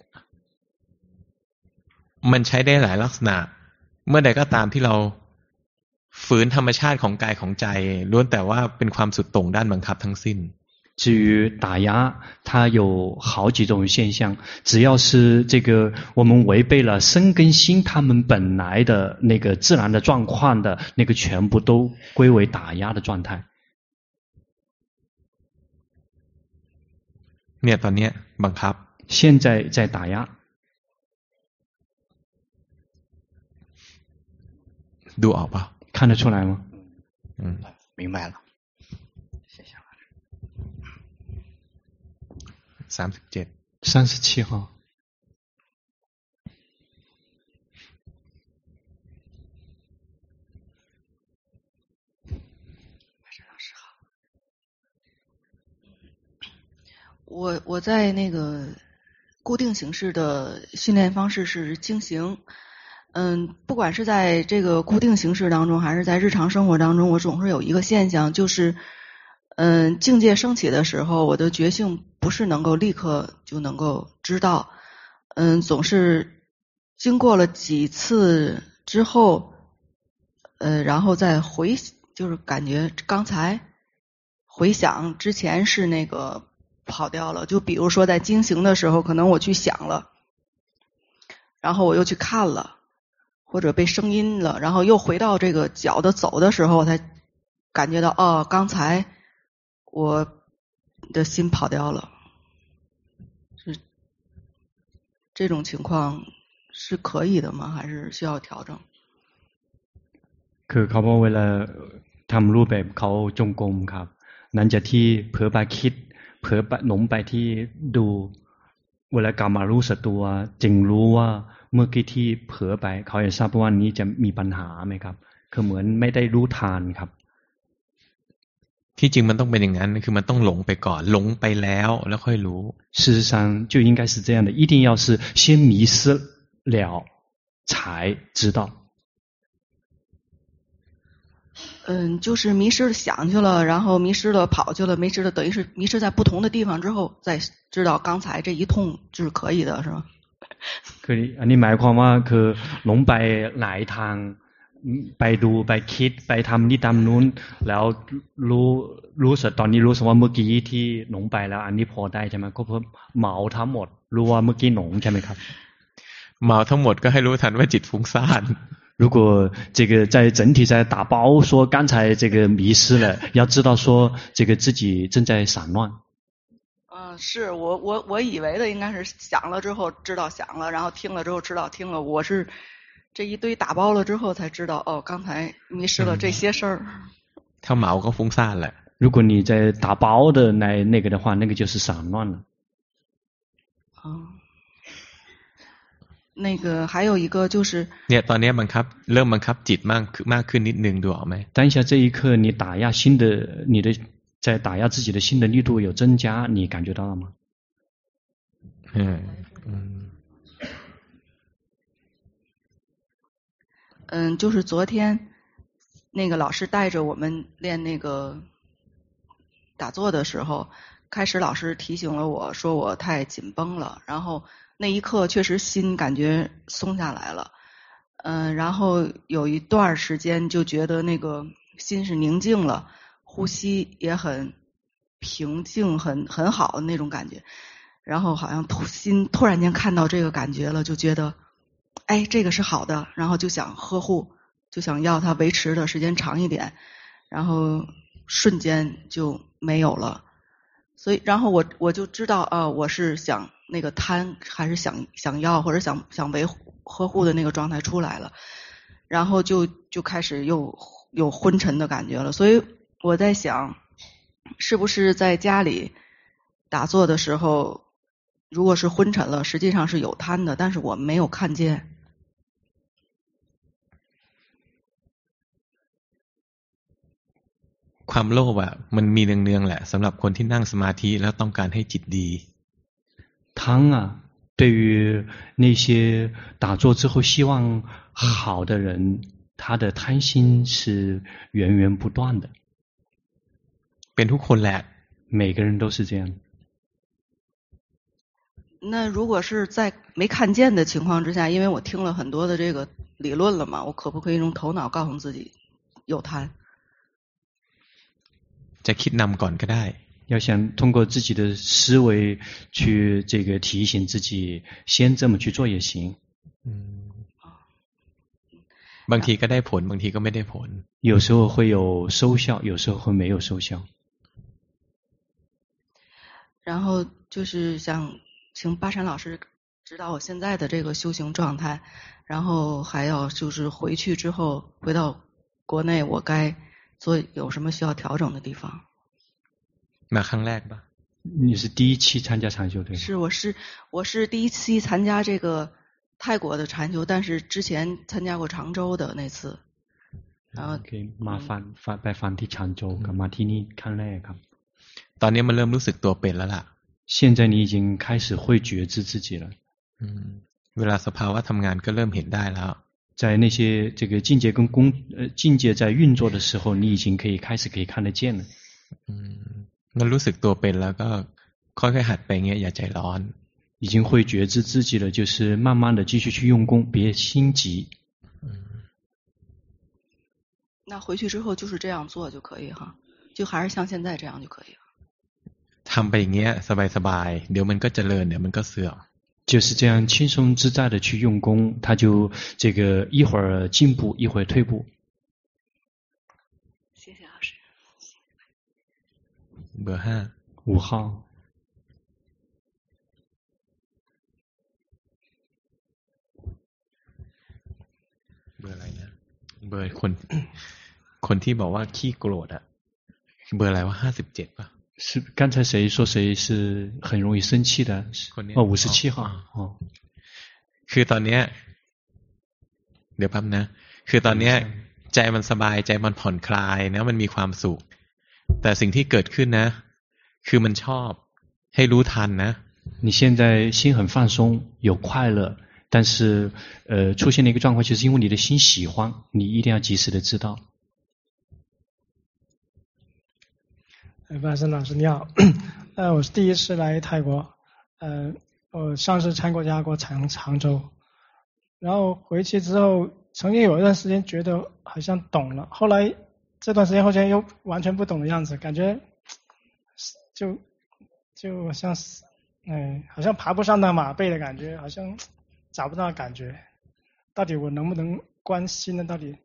มันใช้ได้หลายลักษณะเมื่อใดก็ตามที่เราฝืนธรรมชาติของกายของใจล้วนแต่ว่าเป็นความสุดโต่งด้านบังคับทั้งสิ้น至于打压它有好几种现象只要是这个我们违背了身跟心他们本来的那个自然的状况的那个全部都归为打压的状态เนี่ยตอนนี้บังคับ现在在打压ดูออกป่ะ看得出来吗明白了 37 号我在那个固定形式的训练方式是经行不管是在这个固定形式当中还是在日常生活当中我总是有一个现象就是境界升起的时候我的觉性不是能够立刻就能够知道总是经过了几次之后然后再就是感觉刚才回想之前是那个跑掉了就比如说在经行的时候可能我去想了然后我又去看了或者被声音了然后又回到这个脚的走的时候我才感觉到刚才我的心跑掉了是这种情况是可以的吗还是需要调整คือเขาบอกเวลาทำรูปแบบเขาจงกรมครับนั้นจะที่เผลอไปคิดเผลอหลงไปที่ดูเวลากลับมารู้สึกตัวจึงรู้ว่าเมื่อกี้ที่เผลอไปเขาจะทราบว่านี้จะมีปัญหาไหมครับคือเหมือนไม่ได้รู้ทันครับที่จริงมันต้องเป็นอย่างนั้นคือมันต้องหลงไปก่อนหลงไปแล้วค่อยรู้事实上就应该是这样的一定要是先迷失了才知道就是迷失了想去了然后迷失了跑去了迷失了等于是迷失在不同的地方之后再知道刚才这一通就是可以的是吗คืออันนี้หมายความว่าคือหลงไปหลายทางไปดูไปคิดไปทำนี่ทำนู้นแล้วรู้สึกตอนนี้รู้สึกว่าเมื่อกี้ที่หลงไปแล้วอันนี้พอได้ใช่ไหมก็เพิ่มเหมาทั้งหมดรู้ว่าเมื่อกี้หลงใช่ไหมครับเหมาทั้งหมดก็ให้รู้ทันว่าจิตฟุ้งซ่าน如果这个在整体在打包说刚才这个迷失了，要知道说这个自己正在散乱。 是我以为的应该是想了之后知道想了，然后听了之后知道听了，我是这一堆打包了之后才知道哦，刚才迷失了这些事儿。 ถ้าเหมาก็ฟุ้งซ่านแหละ。 如果你在打包的那个的话，那个就是散乱了。 那个还有一个就是， เนี่ยตอนนี้เริ่มบังคับจิตมากขึ้นนิดนึงดูออกไหม？ 当下这一刻，你打压心的，你的在打压自己的心的力度有增加，你感觉到了吗？ 就是昨天那个老师带着我们练那个打坐的时候，开始老师提醒了我说我太紧绷了，然后那一刻确实心感觉松下来了，然后有一段时间就觉得那个心是宁静了，呼吸也很平静，很好的那种感觉，然后好像心突然间看到这个感觉了，就觉得哎这个是好的，然后就想呵护，就想要它维持的时间长一点，然后瞬间就没有了。所以然后我就知道我是想那个贪还是想要或者想维护呵护的那个状态出来了，然后就开始又有昏沉的感觉了。所以我在想是不是在家里打坐的时候如果是昏沉了，实际上是有贪的，但是我没有看见。 ความโลภมันมีเนืองๆแหละสำหรับคนที่นั่งสมาธิแล้วต้องการให้จิตดี贪对于那些打坐之后希望好的人，他的贪心是源源不断的。 เป็นทุกคนแหละ每个人都是这样。 那如果是在没看见的情况之下，因为我听了很多的这个理论了嘛，我可不可以用头脑告诉自己有贪？ จะคิดนำก่อนก็ได้要想通过自己的思维去这个提醒自己，先这么去做也行。 บางทีก็ได้ผลบางทีก็ไม่ได้ผล有时候会有收效，有时候会没有收效。 然后就是想请巴山老师指导我现在的这个修行状态，然后还要就是回去之后回到国内，我该做有什么需要调整的地方？ มาครั้งแรกป่ะ？ 你是第一期参加禅修对吗？ 是，我是第一期参加这个泰国的禅修，但是之前参加过常州的那次。然后ไปฟังที่常州กับมาที่นี่ครั้งแรกครับตอนนี้มันเริ่มรู้สึกตัวเป็นแล้วล่ะ现在你已经开始会觉知自己了เวลาสภาวะทำงานก็เริ่มเห็นได้แล้ว在那些这个境界跟境界在运作的时候，你已经开始可以看得见了。 มันรู้สึกตัวเป็นแล้วก็ค่อยๆหัดไปเงี้ยอย่าใจร้อน已经会觉知自己了，就是慢慢的继续去用功，别心急。 那回去之后就是这样做就可以哈，就还是像现在这样就可以了。 ทำไปอย่างเงี้ยสบายๆเดี๋ยวมันก็เจริญเดี๋ยวมันก็เสื่อม就是这样轻松自在的去用功，他就这个一会儿进步一会儿退步。 谢谢老师。 เบอร์5 5号。 เบอร์อะไรนะเบอร์คนที่บอกว่าขี้โกรธอะเบอร์อะไรว่า57ป่ะ是刚才谁说谁是很容易生气的57号คือตอนเนี้ยเดี๋ยวแป๊บนะคือตอนเนี้ยใจมันสบายใจมันผ่อนคลายนะมันมีความสุขแต่สิ่งที่เกิดขึ้นนะคือมันชอบให้รู้ทันนะ你现在心很放松有快乐但是出现了一个状况就是因为你的心喜欢你一定要及时的知道巴森老师你好我是第一次来泰国我上次参加过常州然后回去之后曾经有一段时间觉得好像懂了后来这段时间后面又完全不懂的样子感觉就像是好像爬不上那马背的感觉好像找不到感觉到底我能不能关心呢？到底？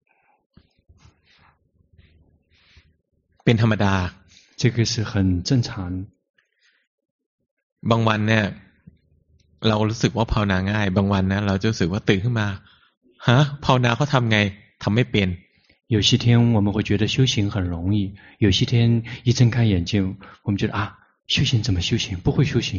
เป็นธรรมดา这个是很正常。 บางวันเนี่ยเรารู้สึกว่าภาวนาง่ายบางวันนะเราจะรู้สึกว่าตื่นขึ้นมาฮะภาวนาเขาทำไงทำไม่เป็น有些天我们会觉得修行很容易，有些天一睁开眼睛，我们觉得啊，修行怎么修行？不会修行。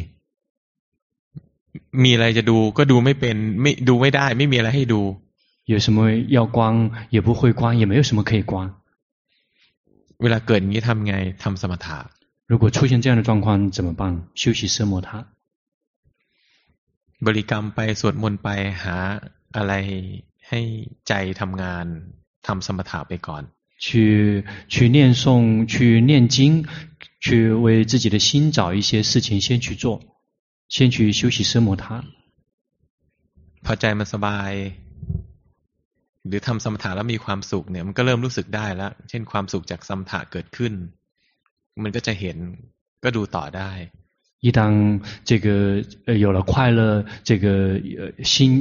มีอะไรจะดูก็ดูไม่เป็นไม่ดูไม่ได้ไม่มีอะไรให้ดู有什么要观也不会观，也没有什么可以观。 เวลาเกิดอย่างนี้ทำไงทำสมถะ如果出现这样的状况怎么办？休息奢摩他。 บริกรรมไปสวดมนต์ไปหาอะไรให้ใจทำงานทำสมถะไปก่อน去念诵去念经去为自己的心找一些事情先去做先去休息奢摩他พอใจมันสบายหรือทำสมถะแล้วมีความสุขเนี่ยมันก็เริ่มรู้สึกได้แล้วเช่นความสุขจากสมถะเกิดขึ้นมันก็จะเห็นก็ดูต่อได้一当这个有了快乐这个心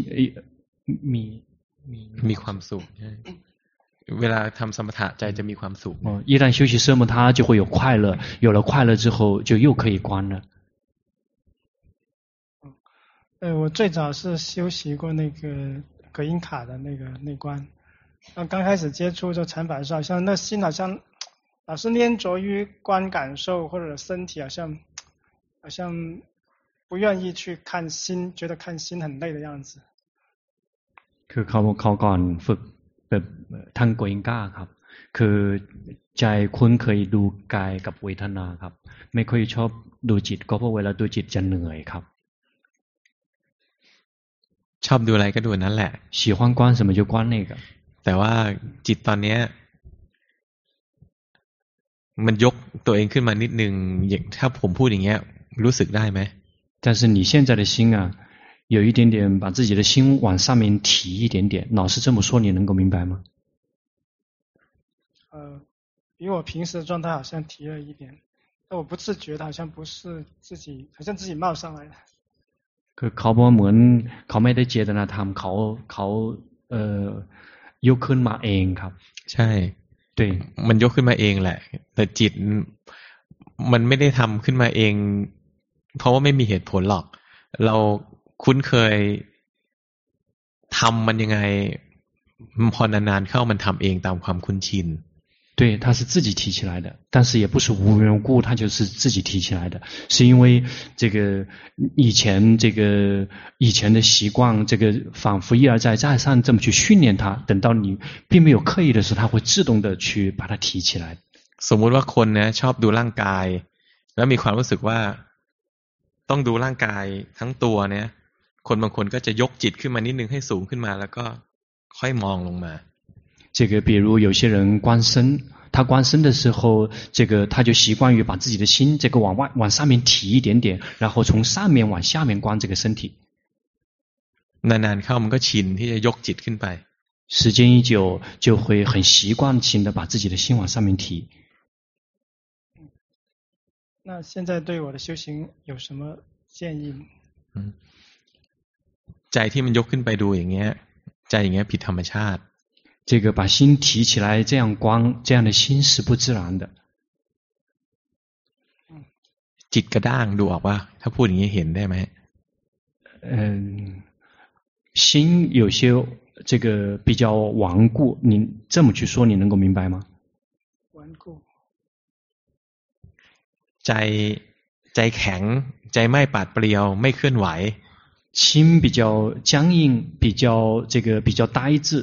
มีความสุขเวลาทำสมถะใจจะมีความสุข一旦休息奢摩他就会有快乐有了快乐之后就又可以观了我最早是修习过那个葛音卡的那个内观，刚开始接触就禅法的时候，好像那心好像老是粘着于观感受，或者身体好像不愿意去看心，觉得看心很累的样子。 คือเขาก่อนฝึกแบบทางโกอิงก้าครับคือใจคุ้นเคยดูกายกับเวทนาครับไม่ค่อยชอบดูจิตก็เพราะเวลาดูจิตจะเหนื่อยครับชอบดูอะไรก็ดูนั่นแหละ喜欢观什么就观那个แต่ว่าจิตตอนเนี้ยมันยกตัวเองขึ้นมานิดนึงอย่างถ้าผมพูดอย่างเงี้ยรู้สึกได้ไหม但是你现在的心啊有一点点把自己的心往上面提一点点老师这么说你能够明白吗比我平时的状态好像提了一点但我不自觉的好像不是自己好像自己冒上来的คือเขาบอกเหมือนเขาไม่ได้เจตนาทำเขายกขึ้นมาเองครับใช่对มันยกขึ้นมาเองแหละแต่จิตมันไม่ได้ทำขึ้นมาเองเพราะว่าไม่มีเหตุผลหรอกเราคุ้นเคยทำมันยังไงพอนานๆเข้ามันทำเองตามความคุ้นชิน对他是自己提起来的但是也不是无缘无故他就是自己提起来的是因为这个以前的习惯这个反复一而再再三这么去训练他等到你并没有刻意的时候他会自动的去把它提起来สมมุติว่าคนนะชอบดูร่างกายแล้วมีความรู้สึกว่าต้องดูร่างกายทั้งตัวเนี่ยคนบางคนก็จะยกจิตขึ้นมานิดนึงให้สูงขึ้นมาแล้วก็ค่อยมองลงมา这个比如有些人观身他观身的时候这个他就习惯于把自己的心这个往上面提一点点然后从上面往下面观这个身体นานๆเข้ามันก็ชินที่จะยกจิตขึ้นไป时间一久就会很习惯性的把自己的心往上面提那现在对我的修行有什么建议ใจที่มันยกขึ้นไปดูอย่างเงี้ยใจอย่างเงี้ยผิดธรรมชาติ这个把心提起来这样观这样的心是不自然的จิตกระด้างดูออกว่าถ้าพูดอย่างนี้เห็นได้ไหม心有些这个比较顽固你这么去说你能够明白吗顽固ใจแข็งใจไม่ปราดเปรียวไม่เคลื่อนไหว心比较僵硬比较呆滞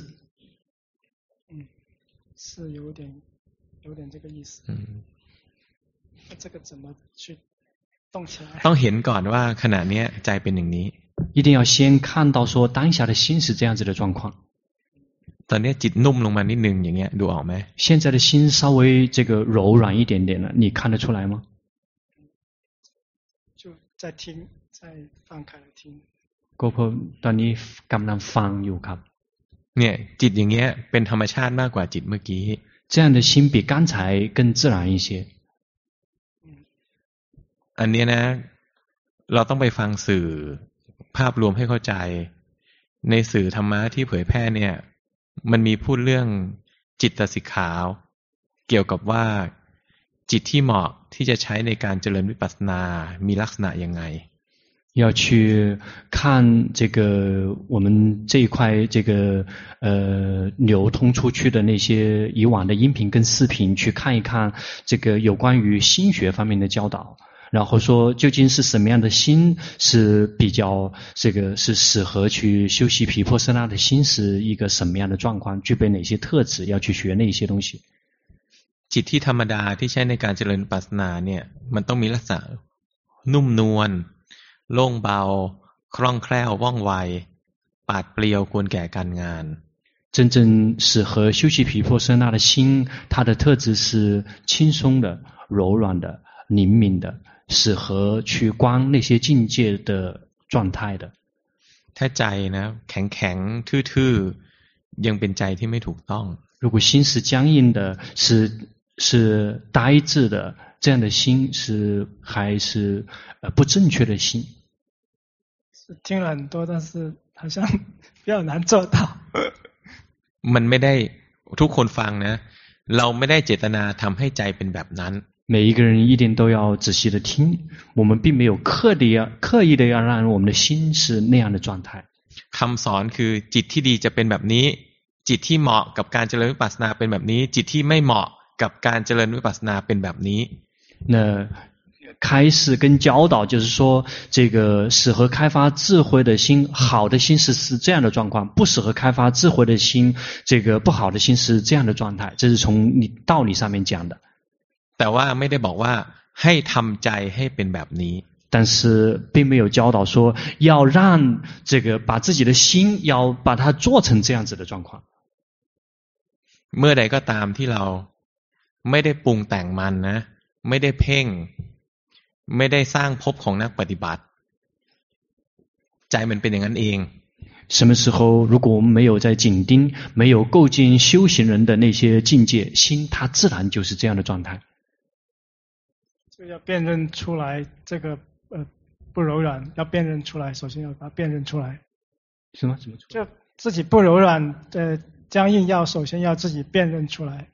是有点这个意思那这个怎么去动起来ต้องเห็นก่อนว่าขณะนี้ใจเป็นอย่างนี้一定要先看到说当下的心是这样子的状况ตอนนี้จิตนุ่มลงมานิดนึงอย่างเงี้ยดูออกไหม现在的心稍微这个柔软一点点了你看得出来吗就在听在放开了听ก็เพราะตอนนี้กำลังฟังอยู่ครับเนี่ยจิตอย่างเงี้ยเป็นธรรมชาติมากกว่าจิตเมื่อกี้这样的心比刚才更自然一些อันนี้นะเราต้องไปฟังสื่อภาพรวมให้เข้าใจในสื่อธรรมะที่เผยแพร่เนี่ยมันมีพูดเรื่องจิตสิกขาวเกี่ยวกับว่าจิตที่เหมาะที่จะใช้ในการเจริญวิปัสสนามีลักษณะยังไง要去看这个我们这一块这个流通出去的那些以往的音频跟视频，去看一看这个有关于心学方面的教导，然后说究竟是什么样的心是比较这个是适合去修习毗婆舍那的心是一个什么样的状况，具备哪些特质，要去学那些东西。 จิตที่ธรรมดาที่ใช้ในการเจริญวิปัสสนาเนี่ยมันต้องมีลักษณะนุ่มนวลโล่งเบาคล่องแคล่วว่องไวปราดเปรียวควรแก่การงาน真正适合修习毗婆舍那的心，它的特质是轻松的、柔软的、灵敏的，适合去观那些境界的状态的。 ถ้าใจนะแข็งๆทื่อๆยังเป็นใจที่ไม่ถูกต้อง如果心是僵硬的，是呆滞的，这样的心是还是不正确的心。 听了很多，但是好像比较难做到。 มันไม่ได้ทุกคนฟังนะเราไม่ได้เจตนาทำให้ใจเป็นแบบนั้น每一个人一定都要仔细的听，我们并没有刻意的要让我们的心是那样的状态。 คำสอนคือจิตที่ดีจะเป็นแบบนี้จิตที่เหมาะกับการเจริญวิปัสสนาเป็นแบบนี้จิตที่ไม่เหมาะกับการเจริญวิปัสสนาเป็นแบบนี้那开示跟教导就是说，这个适合开发智慧的心，好的心是这样的状况；不适合开发智慧的心，这个不好的心是这样的状态。这是从道理上面讲的。 แต่ว่าไม่ได้บอกว่าให้ทำใจให้เป็นแบบนี้但是并没有教导说要让这个把自己的心要把它做成这样子的状况。 เมื่อใดก็ตามที่เราไม่ได้ปรุงแต่งมันนะไม่ได้เพ่งไม่ได้สร้างภพของนักปฏิบัติใจมันเป็นอย่างนั้นเอง什么时候如果我们没有在紧盯没有构建修行人的那些境界心它自然就是这样的状态就要辨认出来这个不柔软要辨认出来首先要把它辨认出来什么就自己不柔软的僵硬要首先要自己辨认出来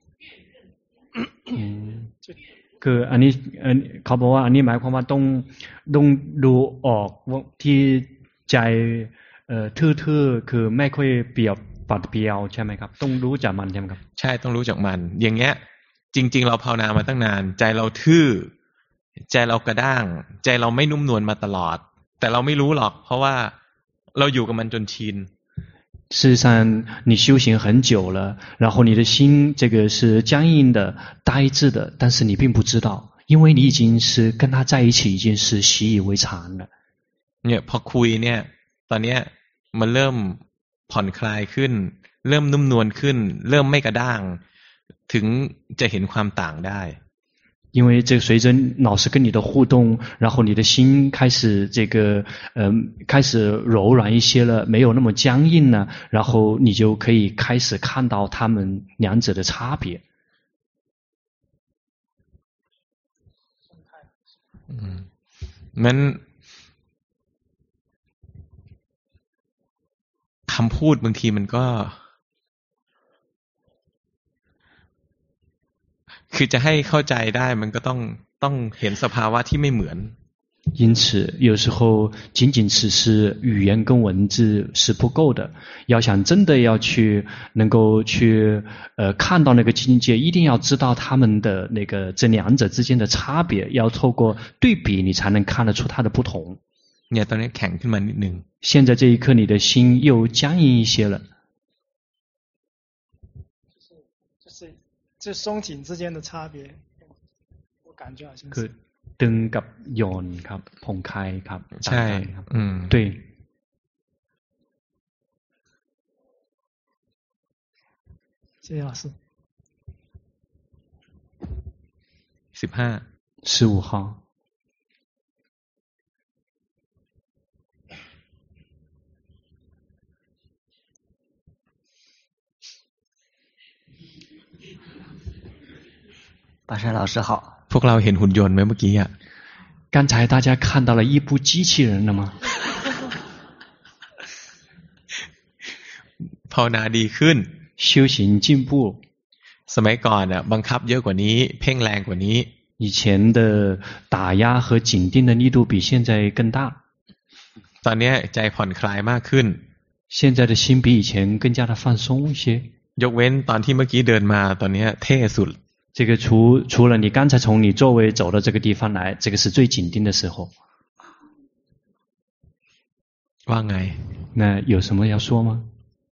คืออันนี้เขาบอกว่าอันนี้หมายความว่าต้องดูออกที่ใจทื่อๆคือไม่ค่อยเปรียบปัดเปรียวใช่ไหมครับต้องรู้จักมันใช่ไหมครับใช่ต้องรู้จักมันอย่างเงี้ยจริงๆเราภาวนามาตั้งนานใจเราทื่อใจเรากระด้างใจเราไม่นุ่มนวลมาตลอดแต่เราไม่รู้หรอกเพราะว่าเราอยู่กับมันจนชิน事实上你修行很久了然后你的心这个是僵硬的呆滞的但是你并不知道因为你已经是跟他在一起已经是习以为常了เนี่ยพอคุยเนี่ยตอนเนี้ยมันเริ่มผ่อนคลายขึ้นเริ่มนุ่มนวลขึ้นเริ่มไม่กระด้างถึงจะเห็นความต่างได้因为这随着老师跟你的互动然后你的心开始这个开始柔软一些了没有那么僵硬了然后你就可以开始看到他们两者的差别งั้นคำพูดบางทีมันก็คือจะให้เข้าใจได้มันก็ต้องเห็นสภาวะที่ไม่เหมือน因此有时候仅仅只是语言跟文字是不够的要想真的要去能够去看到那个境界一定要知道他们的那个这两者之间的差别要透过对比你才能看得出它的不同เนี่ยตอนนี้แข็งขึ้นมานิดนึง现在这一刻你的心又僵硬一些了这松紧之间的差别我感觉好像是ตึงกับโยนครับพงคายครับใช่对谢谢老师 15号巴山老师好พวกเราเห็นหุ่นยนต์ไหมเมื่อกี้อ่ะ刚才大家看到了一部机器人了吗ภาวนาดีขึ้น修行进步。 สมัยก่อนบังคับเยอะกว่านี้เพ่งแรงกว่านี้以前的打压和紧盯的力度比现在更大。 ตอนนี้ใจผ่อนคลายมากขึ้น现在的心比以前更加的放松一些。 ยกเว้นตอนที่เมื่อกี้เดินมาตอนนี้เท่สุด这个除了你刚才从你座位走到这个地方来，这个是最紧盯的时候。 ว่าไง那有什么要说吗？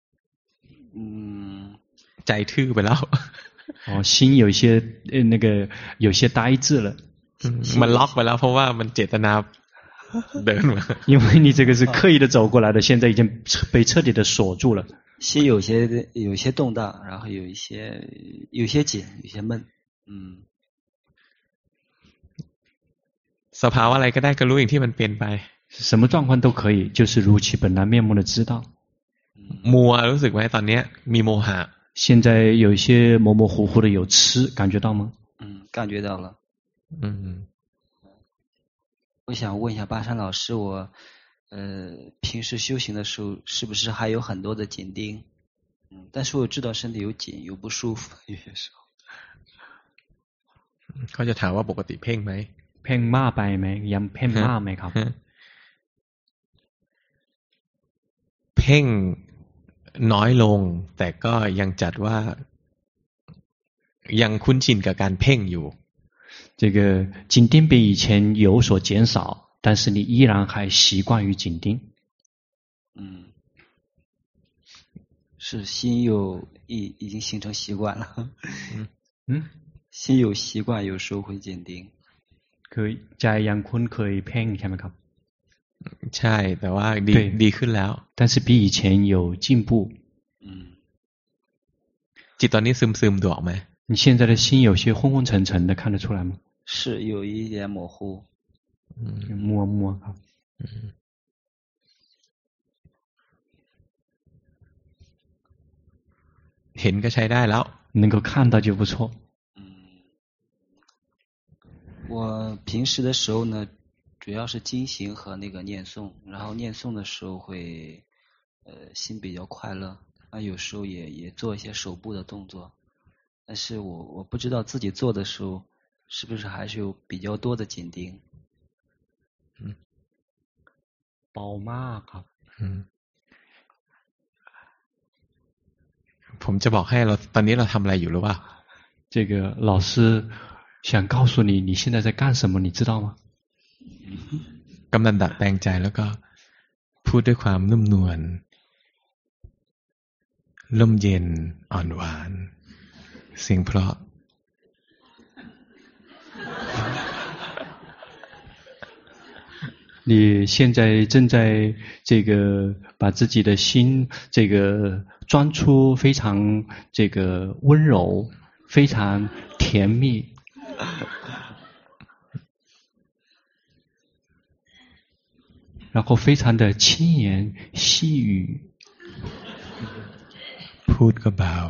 ใจทื่อไปแล้ว心有些有些呆滞了。 มันล็อกไปแล้วเพราะว่ามันเจตนาเดินมา因为你这个是刻意的走过来的，现在已经被彻底的锁住了。 心有些动荡，然后有一些紧，有些闷。 สภาวะอะไรก็ได้ก็รู้อย่างที่มันเป็นไป什么状况都可以，就是如其本来面目的知道。 มัวรู้สึกไหมตอนนี้มีโมหะ现在有一些模模糊糊的有痴，感觉到吗？ 感觉到了。我想问一下巴山老师，我平时修行的时候是不是还有很多的紧盯？但是我知道身体有紧有不舒服，有些时候。 เขาจะถามว่าปกติเพ่งไหมเพ่งมากไปไหมยังเพ่งมากไหมครับเพ่งน้อยลงแต่ก็ยังจัดว่ายังคุ้นชินกับการเพ่งอยู่这个紧盯比以前有所减少，但是你依然还习惯于紧盯。 是心已经形成习惯了。心有习惯，有时候会紧盯。 คือใจยังคุ้นเคยเพ่งใช่ไหมครับใช่แต่ว่าดีขึ้นแล้ว但是比以前有进步。 จิตตอนนี้ซึมๆดูออกไหม你现在的心有些昏昏沉沉的，看得出来吗？ 是有一点模糊。 摸ครับเห็นก็ใช้ได้แล้ว能够看到就不错。 我平时的时候呢，主要是经行和那个念诵，然后念诵的时候会心比较快乐，有时候也做一些手部的动作，但是我不知道自己做的时候是不是还是有比较多的紧盯。 เบามากครับผมจะบอกให้เราตอนนี้เราทำอะไรอยู่หรือเปล่า这个老师想告诉你你现在在干什么你知道吗กำลังดัดแปลงใจแล้วก็พูดด้วยความนุ่มนวลลมเย็นอ่อนหวานเสียงเพราะ你现在正在这个把自己的心这个装出非常这个温柔非常甜蜜然后非常的轻言细语พูดก็เบา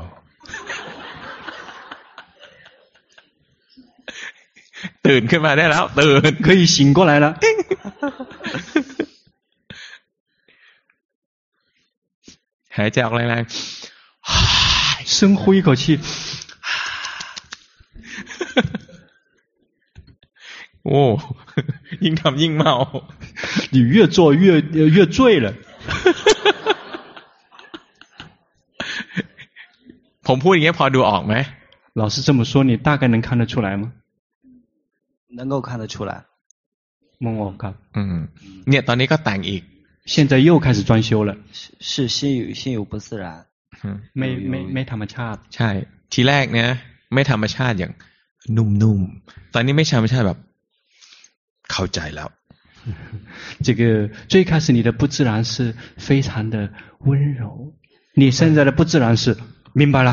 ตื่นขึ้นมาได้แล้วตื่น可以醒过来了หายใจออกแรงๆ深呼一口气โอ้ยิ่งทำยิ่งเมา你越做越醉了ผมพูดอย่างนี้พอดูออกไหม老师这么说你大概能看得出来吗能够看得出来มองออกครับเนี่ยตอนนี้ก็แต่งอีก现在又开始装修了是心有不自然ไม่ธรรมชาติใช่ทีแรกเนี่ยไม่ธรรมชาติอย่างนุ่มๆตอนนี้ไม่ธรรมชาติแบบเข้าใจแล้ว这个最开始你的不自然是非常的温柔你现在的不自然是明白了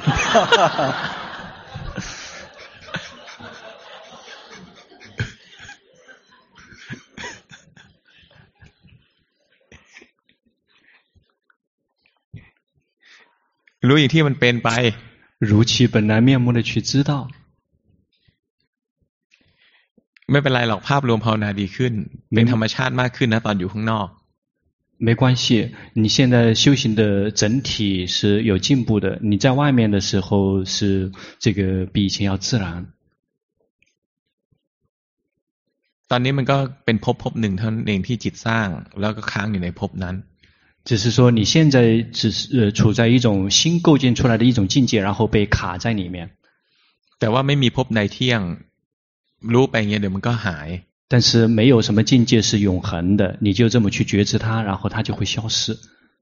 รู้อย่างที่มันเป็นไป如其本来面目的去知道ไม่เป็นไรหรอกภาพรวมภาวนาดีขึ้นเป็นธรรมชาติมากขึ้นนะตอนอยู่ข้างนอก没关系，你现在修行的整体是有进步的，你在外面的时候是这个比以前要自然。 ตอนนี้มันก็เป็นภพหนึ่งเท่านั้นเองที่จิตสร้างแล้วก็ค้างอยู่ในภพนั้น只是说你现在只是处在一种新构建出来的一种境界，然后被卡在里面。 แต่ว่าไม่มีภพใดเที่ยงรู้ไปอย่างเงี้ยเดี๋ยวมันก็หาย。 但是没有什么境界是永恒的，你就这么去觉知它，然后它就会消失。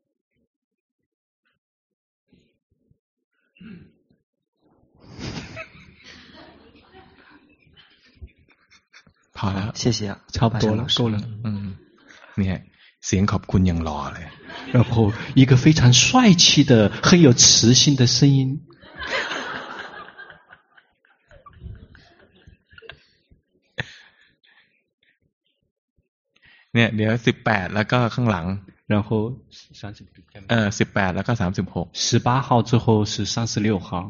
พอแล้ว谢谢差不多了，够了。 เนี่ยเสียงขอบคุณยังรอเลย然后一个非常帅气的、很有磁性的声音。 เนี่ยเดี๋ยว18แล้วก็ข้างหลัง然后 18แล้วก็36 18号之后是36号。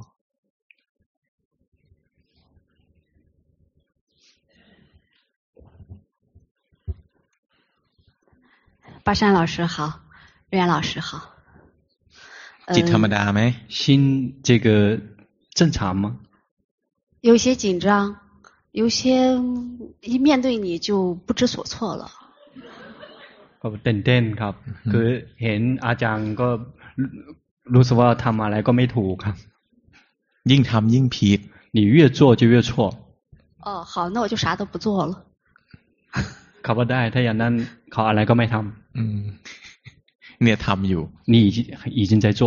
巴山老师好，瑞安老师好。 จิตธรรมดาไหม心这个正常吗？ 有些紧张，有些一面对你就不知所措了。 ก็ตื่นเต้นครับคือเห็นอาจารย์ก็รู้สึกว่าทำอะไรก็ไม่ถูกครับยิ่งทำยิ่งผิด你越做就越错哦好那我就啥都不做了เขาว่าได้ถ้าอย่างนั้นเขาอะไรก็ไม่ทำเนี่ยทำอยู่你已经在做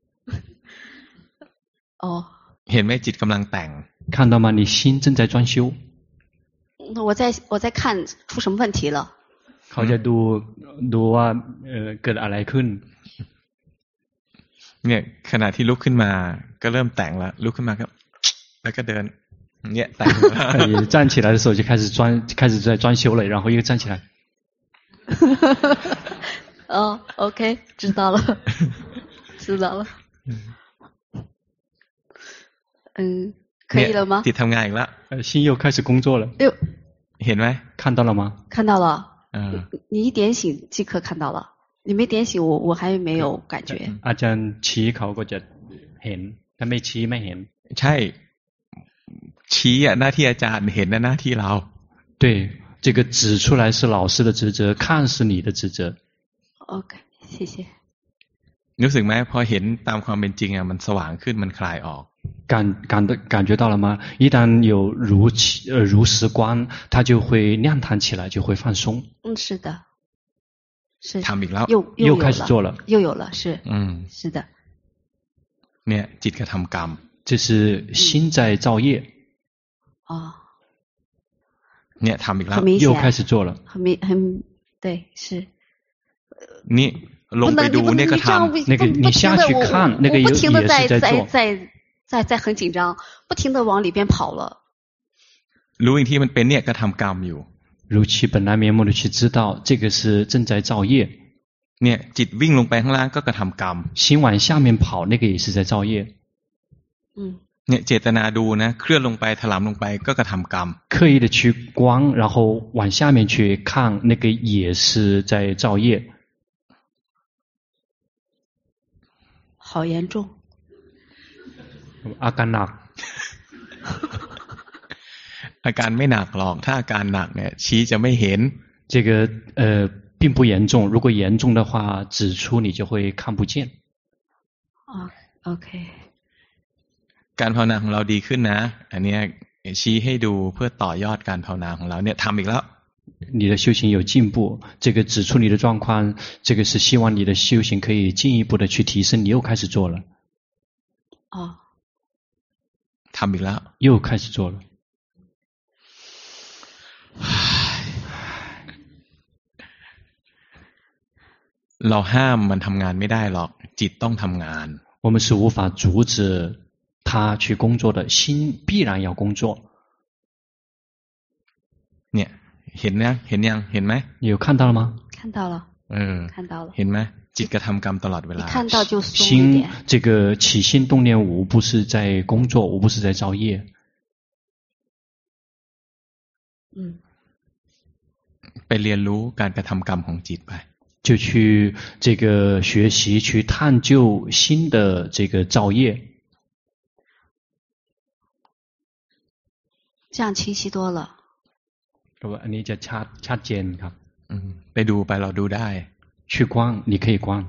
哦เห็นไหมจิตกำลังแต่ง看到吗你心正在装修我在看出什么问题了เขาจะดูว่าเกิดอะไรขึ้นเนี่ยขณะที่ลุกขึ้นมาก็เริ่มแต่งแล้วลุกขึ้นมาแล้วก็เดินเนี่ยแต่ง站起来的时候就开始在装修了然后又站起来哦 OK 知道了知道了可以了吗จิตทำงานอีกแล้ว心又开始工作了เห็นไหม看到了吗看到了你一点醒即刻看到了你没点醒我还没有感觉อาจารย์ชี้เขาก็จะเห็นถ้าไม่ชี้ไม่เห็นใช่ชี้หน้าที่อาจารย์เห็นหน้าที่เรา对这个指出来是老师的职责看是你的职责 OK 谢谢รู้สึกไหมพอเห็นตามความเป็นจริงอ่ะมันสว่างขึ้นมันคลายออก感觉到了吗？一旦有如实观，它就会亮堂起来，就会放松。 是的，是ทำอีกแล้ว又开始做了， 又有了，是，是的。 เนี่ยจิตกระทำกรรม这是心在造业。 哦。 เนี่ยทำอีกแล้ว又开始做了。 很对，是。 นี่ลงไปดูเนี่ยก็ทำ那个你下去看，那个也是在做。 在很紧张，不停的往里边跑了。 รู้อีกที่มันเป็นเนี่ยก็ทำกรรมอยู่如其本来面目的去知道，这个是正在造业。 เนี่ยจิตวิ่งลงไปข้างล่างก็กระทำกรรม心往下面跑，那个也是在造业。 เนี่ยเจตนาดูนะเคลื่อนลงไปถลำลงไปก็กระทำกรรม刻意的去观，然后往下面去看，那个也是在造业。 好严重。 อาการหนักอาการไม่หนักหรอกถ้าอาการหนักเนี่ยชี้จะไม่เห็น这个并不严重如果严重的话指出你就会看不见 OK การภาวนาของเราดีขึ้นนะอันนี้ชี้ให้ดูเพื่อต่อยอดการภาวนาของเราเนี่ยทำอีกแล้ว你的修行有进步这个指出你的状况这个是希望你的修行可以进一步的去提升你又开始做了ทำอีกแล้ว又开始做了เราห้ามมันทำงานไม่ได้หรอกจิตต้องทำงาน我们是无法阻止他去工作的心必然要工作เนี่ยเห็นนะเห็นยังเห็นไหม你有看到了吗看到了看到了เห็นไหมจิตกระทำกรรมตลอดเวลา看到就松一点心这个起心动念无不是在工作无不是在造业ไปเรียนรู้การกระทำกรรมของจิตไป就去这个学习，去探究新的这个造业。 这样清晰多了。 อันนี้จะชัดเจนครับไปดูไปเราดูได้去观你可以观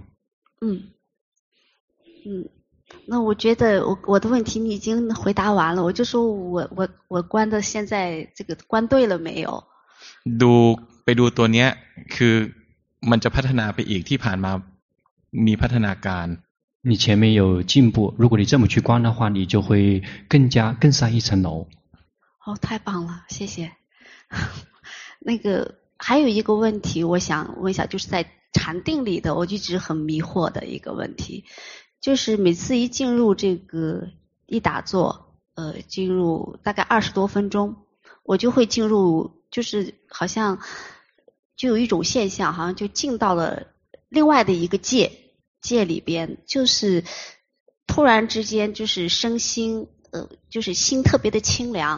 那我觉得我的问题你已经回答完了，我就说我观的现在这个观对了没有？ ไปดูตัวเนี้ยคือมันจะพัฒนาไปอีกที่ผ่านมามีพัฒนาการ你前面有进步，如果你这么去观的话，你就会更上一层楼。 哦，太棒了，谢谢。那个还有一个问题，我想问一下，就是在禅定里的，我一直很迷惑的一个问题，就是每次一进入这个一打坐，进入大概20多分钟，我就会进入，就是好像就有一种现象，好像就进到了另外的一个界里边，就是突然之间就是身心就是心特别的清凉，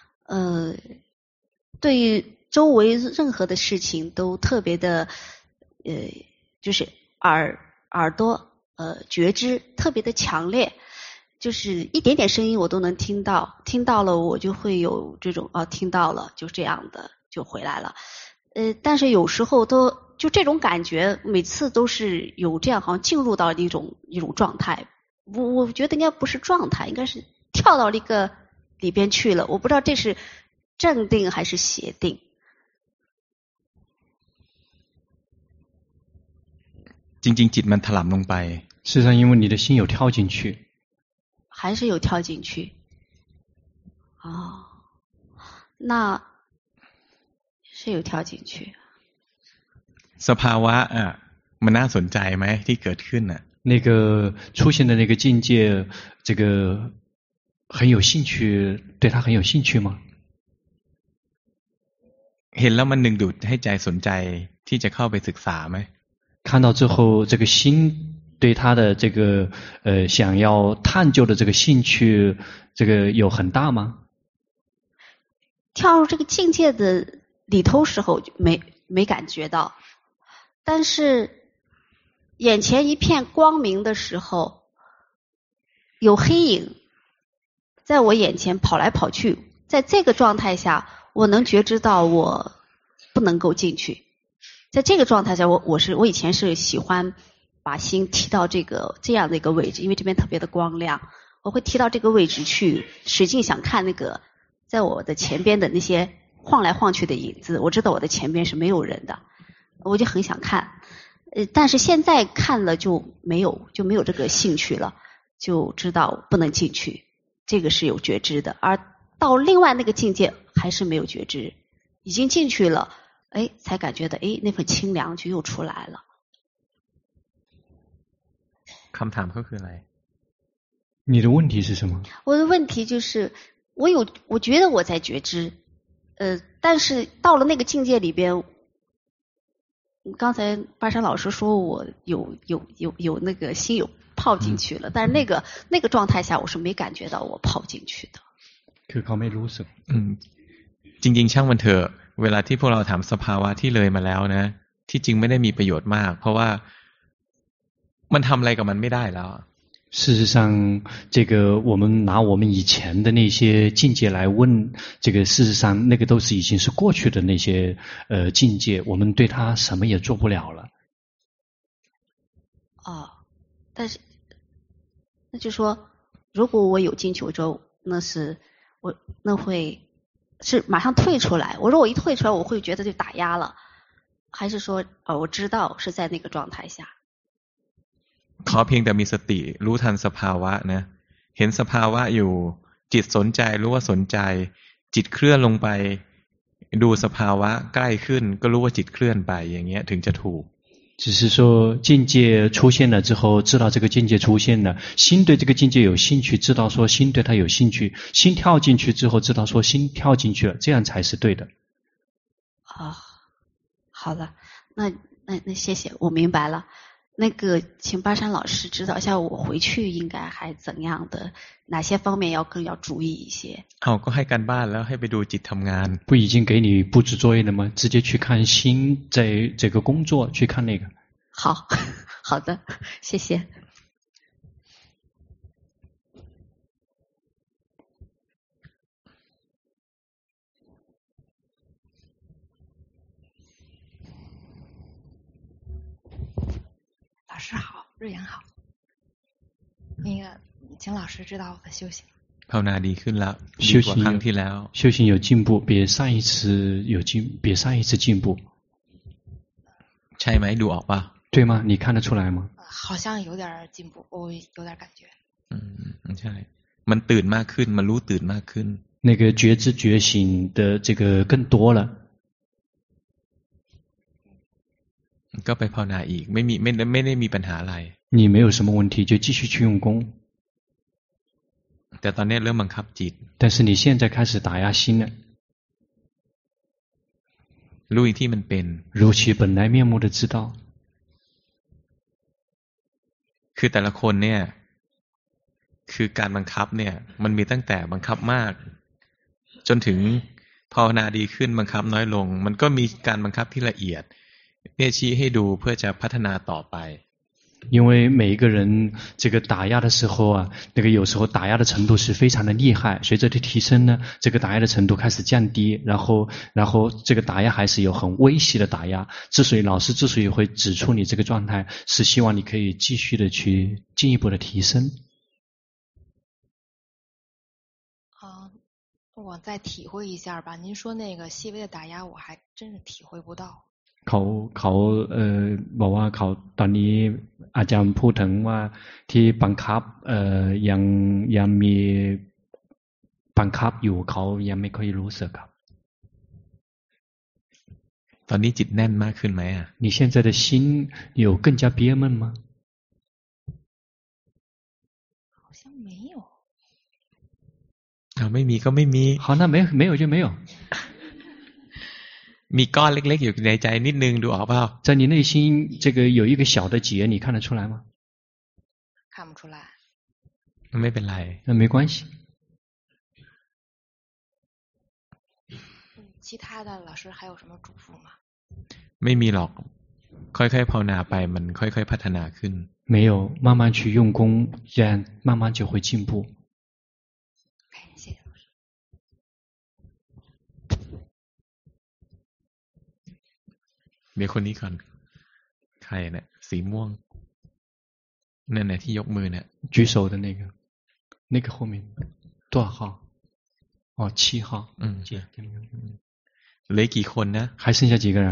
对于周围任何的事情都特别的就是耳朵觉知特别的强烈，就是一点点声音我都能听到，听到了我就会有这种听到了，就这样的就回来了。但是有时候就这种感觉，每次都是有这样，好像进入到一种状态。我觉得应该不是状态，应该是跳到一个里边去了。我不知道这是正定还是邪定。 จริงๆจิตมันถลำลงไป事实上因为你的心有跳进去还是有跳进去那是有跳进去สภาวะมันน่าสนใจไหมที่เกิดขึ้น那个出现的那个境界这个很有兴趣对他很有兴趣吗เห็นแล้วมันดึงดูดให้ใจสนใจที่จะเข้าไปศึกษาไหม看到之后这个心对他的这个想要探究的这个兴趣这个有很大吗跳入这个境界的里头时候没感觉到，但是眼前一片光明的时候，有黑影在我眼前跑来跑去，在这个状态下我能觉知到我不能够进去，在这个状态下我以前是喜欢把心提到这样的一个位置，因为这边特别的光亮，我会提到这个位置去使劲想看那个在我的前边的那些晃来晃去的影子，我知道我的前边是没有人的，我就很想看，但是现在看了就没有这个兴趣了，就知道不能进去，这个是有觉知的，而到另外那个境界还是没有觉知，已经进去了，才感觉到那份清凉就又出来了。 คำถามก็คืออะไร？ 你的问题是什么？ 我的问题就是我觉得我在觉知，但是到了那个境界里边，刚才巴山老师说我有那个心有泡进去了，但是那个状态下我是没感觉到我泡进去的。 คือเขาไม่รู้สึกจริงๆช่างมันเถอะเวลาที่พวกเราถามสภาวะที่เลยมาแล้วนะที่จริงไม่ได้มีประโยชน์มากเพราะว่ามันทำอะไรกับมันไม่ได้แล้ว事实上这个我们拿我们以前的那些境界来问这个事实上那个都是已经是过去的那些境界我们对它什么也做不了了但是那就说如果我有进去我说那会是马上退出来，我说我一退出来我会觉得就打压了，还是说我知道是在那个状态下ขอเพียงแต่มีสติรู้ทันสภาวะนะเห็นสภาวะอยู่จิตสนใจรู้ว่าสนใจจิตเคลื่อนลงไปดูสภาวะใกล้ขึ้นก็รู้ว่าจิตเคลื่อนไปอย่างเงี้ยถึงจะถูก只是说境界出现了之后知道这个境界出现了心对这个境界有兴趣知道说心对它有兴趣心跳进去之后知道说心跳进去了这样才是对的好了那谢谢我明白了那个请巴山老师指导一下我回去应该还怎样的哪些方面更要注意一些ก็ให้การบ้านแล้วให้ไปดูจิตทำงาน不已经给你布置作业了吗直接去看心在这个工作去看那个好，好的，谢谢。 老师好，瑞阳好。那个，请老师指导我的修行。 ภาวนาดีขึ้นแล้วดีกว่าครั้งที่แล้ว。 修行有进步，比上一次进步。 ใช่ไหมดูออกป่ะ？ 对吗？你看得出来吗？ 好像有点进步，我有点感觉。 ใช่มันตื่นมากขึ้นมันรู้ตื่นมากขึ้น。 那个觉知觉醒的这个更多了。 ก็ไปภาวนาอีกไม่ได้มีปัญหาอะไร。 你没有什么问题，就继续去用功。 แต่ตอนนี้เริ่มบังคับจิต。 但是你现在开始打压心了。 รู้อย่างที่มันเป็น。 如其本来面目的知道。 คือแต่ละคนเนี่ยคือการบังคับเนี่ยมันมีตั้งแต่บังคับมากจนถึงภาวนาดีขึ้นบังคับน้อยลงมันก็มีการบังคับที่ละเอียดเนี่ยชี้ให้ดูเพื่อจะพัฒนาต่อไป因为每一个人这个打压的时候啊，那个有时候打压的程度是非常的厉害，随着的提升呢，这个打压的程度开始降低，然后这个打压还是有很微细的打压。老师之所以会指出你这个状态，是希望你可以继续的去进一步的提升。 我再体会一下吧。您说那个细微的打压，我还真是体会不到。 เขาบอกว่าเขาตอนนี้อาจารย์พูดถึงว่าที่บังคับยังมีบังคับอยู่เขายังไม่ค่อยรู้สึกครับตอนนี้จิตแน่นมากขึ้นไหมอ่ะ你现在的心有更加憋闷吗好像没有ไม่มีก็ไม่มี好那没有就没有มีก้อนเล็กๆอยู่ในใจนิดนึงดูออกเปล่า在你内心这个有一个小的结你看得出来吗看不出来ไม่เป็นไร那没关系其他的老师还有什么嘱咐吗ไม่มีหรอกค่อยๆภาวนาไปมันค่อยๆพัฒนาขึ้น没有慢慢去用功这样慢慢就会进步谢谢老师เดี๋ยวคนนี้ก่อนใครเนี่ยสีม่วงนั่นแหละที่ยกมือเนี่ย举手的那个后面多少号哦7号เหลือกี่คนนะ还剩下几个人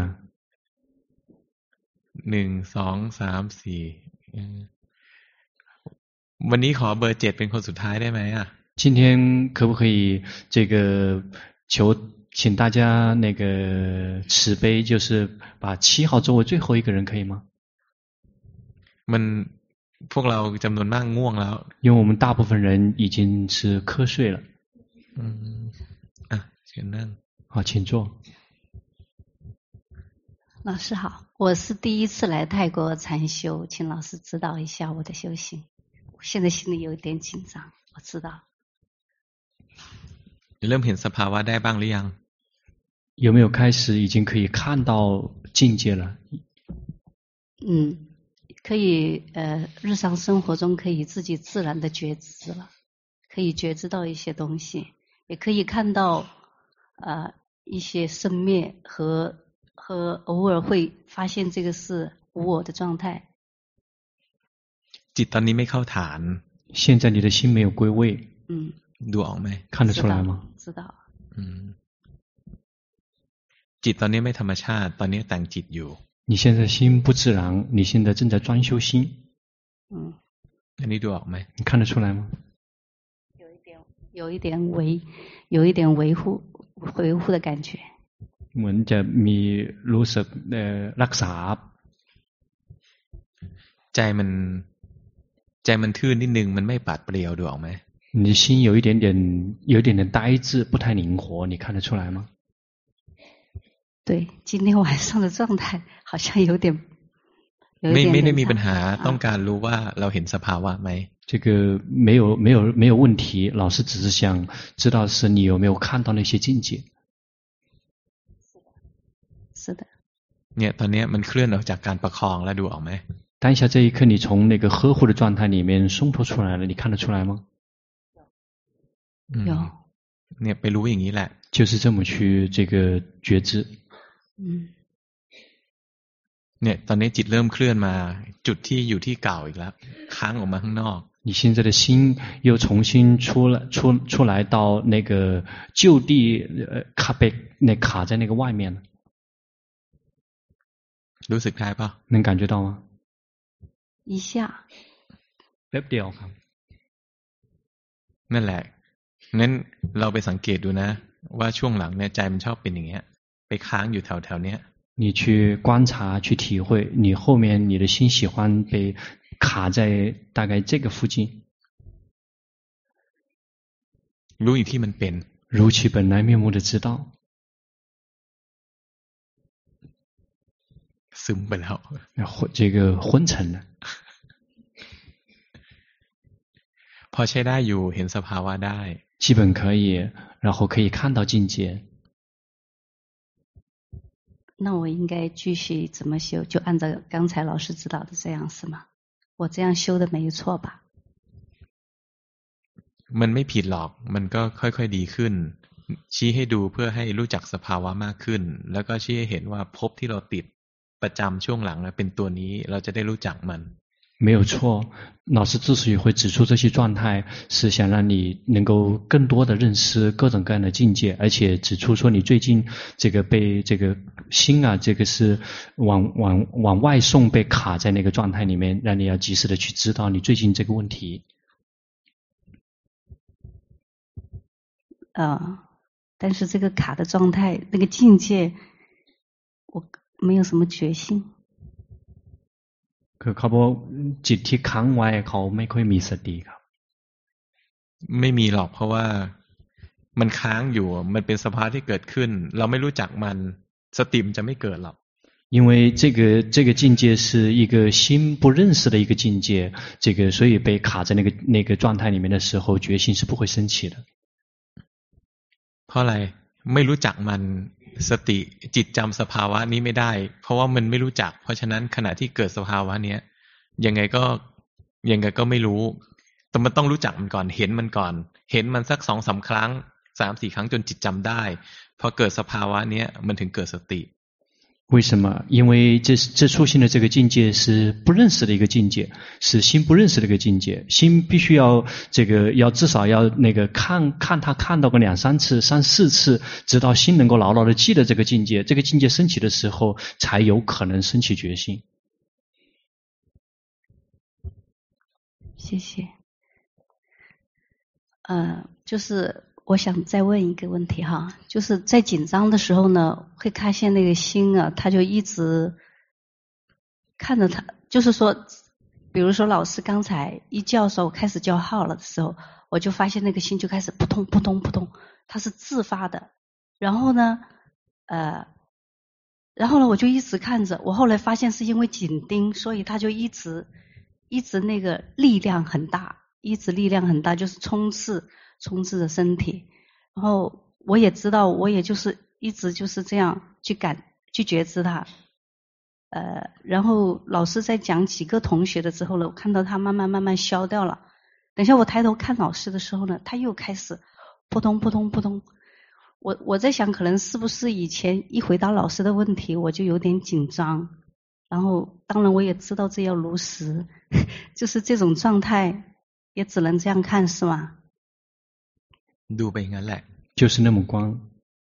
1 2 3 4วันนี้ขอเบอร์7เป็นคนสุดท้ายได้ไหมอ่ะ今天可不可以这个请大家那个慈悲就是把7号作为最后一个人可以吗มันพวกเราจำนวนมากง่วงแล้ว因为我们大部分人已经是瞌睡了เชิญนั่ง好请坐老师好我是第一次来泰国禅修请老师指导一下我的修行我现在心里有一点紧张我知道เริ่มเห็นสภาวะได้บ้างหรือยัง有没有开始已经可以看到境界了可以日常生活中可以自己自然的觉知了可以觉知到一些东西也可以看到一些生灭和偶尔会发现这个是无我的状态จิตตอนนี้ไม่เข้าฐาน现在你的心没有归位ดูออกไหม看得出来吗知道จิตตอนนี้ไม่ธรรมชาติตอนนี้แต่งจิตอยู่你现在心不自然你现在正在专修心อันนี้ดูออกไหม你看得出来吗有一点维护的感觉เหมือนจะมีรู้สึกรักษาใจมันทื่นนิดนึงมันไม่ปราดเปรียวดูออกไหม你的心有一点点呆滞不太灵活你看得出来吗对今天晚上的状态好像有点ไม่ได้มีปัญหาต้องการรู้ว่าเราเห็นสภาวะไหม这个没有问题老师只是想知道是你有没有看到那些境界是的เนี่ยตอนนี้มันเคลื่อนออกจากการประคองแล้วดูออกไหม当下这一刻，你从那个呵护的状态里面松脱出来了，你看得出来吗？ 有。 เนี่ยไปรู้อย่างนี้แหละ就是这么去这个觉知。 เนี่ยตอนนี้จิตเริ่มเคลื่อนมาจุดที่อยู่ที่เก่าอีกแล้วค้างออกมาข้างนอก你现在的心又重新出来到那个就地卡在那个外面了。 รู้สึกได้ปะ能感觉到吗？ 一下。 แป๊บเดียวครับนั่นแหละงั้นเราไปสังเกตดูนะว่าช่วงหลังเนี่ยใจมันชอบเป็นอย่างเงี้ยไปค้างอยู่แถวๆเนี้ย你去观察去体会你后面你的心喜欢被卡在大概这个附近รู้อย่างที่มันเป็น如其本来面目的知道ซึมไปแล้ว这个昏沉了พอใช้ได้อยู่เห็นสภาวะได้基本可以然后可以看到境界那我应该继续怎么修？就按照刚才老师指导的这样是吗？我这样修的没错吧？ มันไม่ผิดหรอกมันก็ค่อยๆดีขึ้นชี้ให้ดูเพื่อให้รู้จักสภาวะมากขึ้นแล้วก็ชี้ให้เห็นว่าภพที่เราติดประจำช่วงหลังเป็นตัวนี้เราจะได้รู้จักมัน没有错，老师之所以会指出这些状态，是想让你能够更多的认识各种各样的境界，而且指出说你最近这个被这个心啊，这个是往外送，被卡在那个状态里面，让你要及时的去知道你最近这个问题。 但是这个卡的状态，那个境界，我没有什么决心。 คือเขาบอกจิตที่ค้างไว้เขาไม่ค่อยมีสติครับไม่มีหรอกเพราะว่ามันค้างอยู่มันเป็นสภาวะที่เกิดขึ้นเราไม่รู้จักมันสติมันจะไม่เกิดหรอก因为这个境界是一个心不认识的一个境界，这个所以被卡在那个状态里面的时候，决心是不会升起的。 เพราะอะไรไม่รู้จักมันสติจิตจำสภาวะนี้ไม่ได้เพราะว่ามันไม่รู้จักเพราะฉะนั้นขณะที่เกิดสภาวะเนี้ยยังไงก็ไม่รู้แต่มันต้องรู้จักมันก่อนเห็นมันก่อนเห็นมันสัก 2-3 ครั้ง 3-4 ครั้งจนจิตจำได้พอเกิดสภาวะเนี้ยมันถึงเกิดสติ为什么？因为这出现的这个境界是不认识的一个境界，是心不认识的一个境界。心必须要至少要那个看他看到个2-3次、3-4次，直到心能够牢牢的记得这个境界。这个境界升起的时候，才有可能升起决心。 谢谢。就是我想再问一个问题哈，就是在紧张的时候呢，会看见那个心啊，他就一直看着他，就是说，比如说老师刚才一叫说我开始叫号了的时候，我就发现那个心就开始扑通扑通扑通，它是自发的。然后呢，我就一直看着，我后来发现是因为紧盯，所以他就一直那个力量很大，就是冲刺的身体。然后我也知道，我也就是一直就是这样去觉知它。然后老师在讲几个同学的之后呢，我看到他慢慢消掉了。等一下我抬头看老师的时候呢，他又开始扑通扑通扑通。我在想，可能是不是以前一回答老师的问题，我就有点紧张。然后当然我也知道这要如实，就是这种状态也只能这样看，是吗？ ดูไปงั้นแหละ就是那么光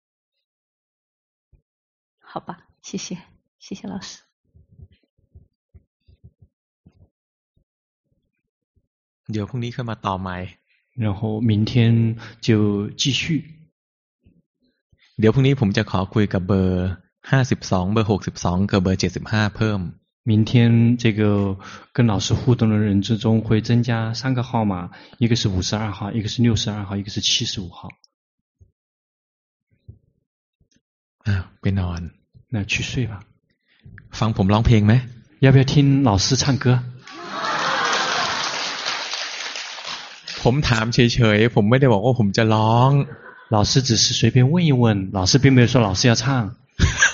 好吧，谢谢老师。 เดี๋ยวพรุ่งนี้ค่อยมาต่อใหม่然后明天就继续เดี๋ยวพรุ่งนี้ผมจะขอคุยกับเบอร์52เบอร์62กับเบอร์75เพิ่ม明天这个跟老师互动的人之中会增加3个号码，一个是52号，一个是62号，一个是75号。 ไปนอน那去睡吧。 ฟังผมร้องเพลงไหม要不要听老师唱歌？ ผมถามเฉยๆผมไม่ได้บอกว่าผมจะร้อง老师只是随便问一问，老师并没有说老师要唱。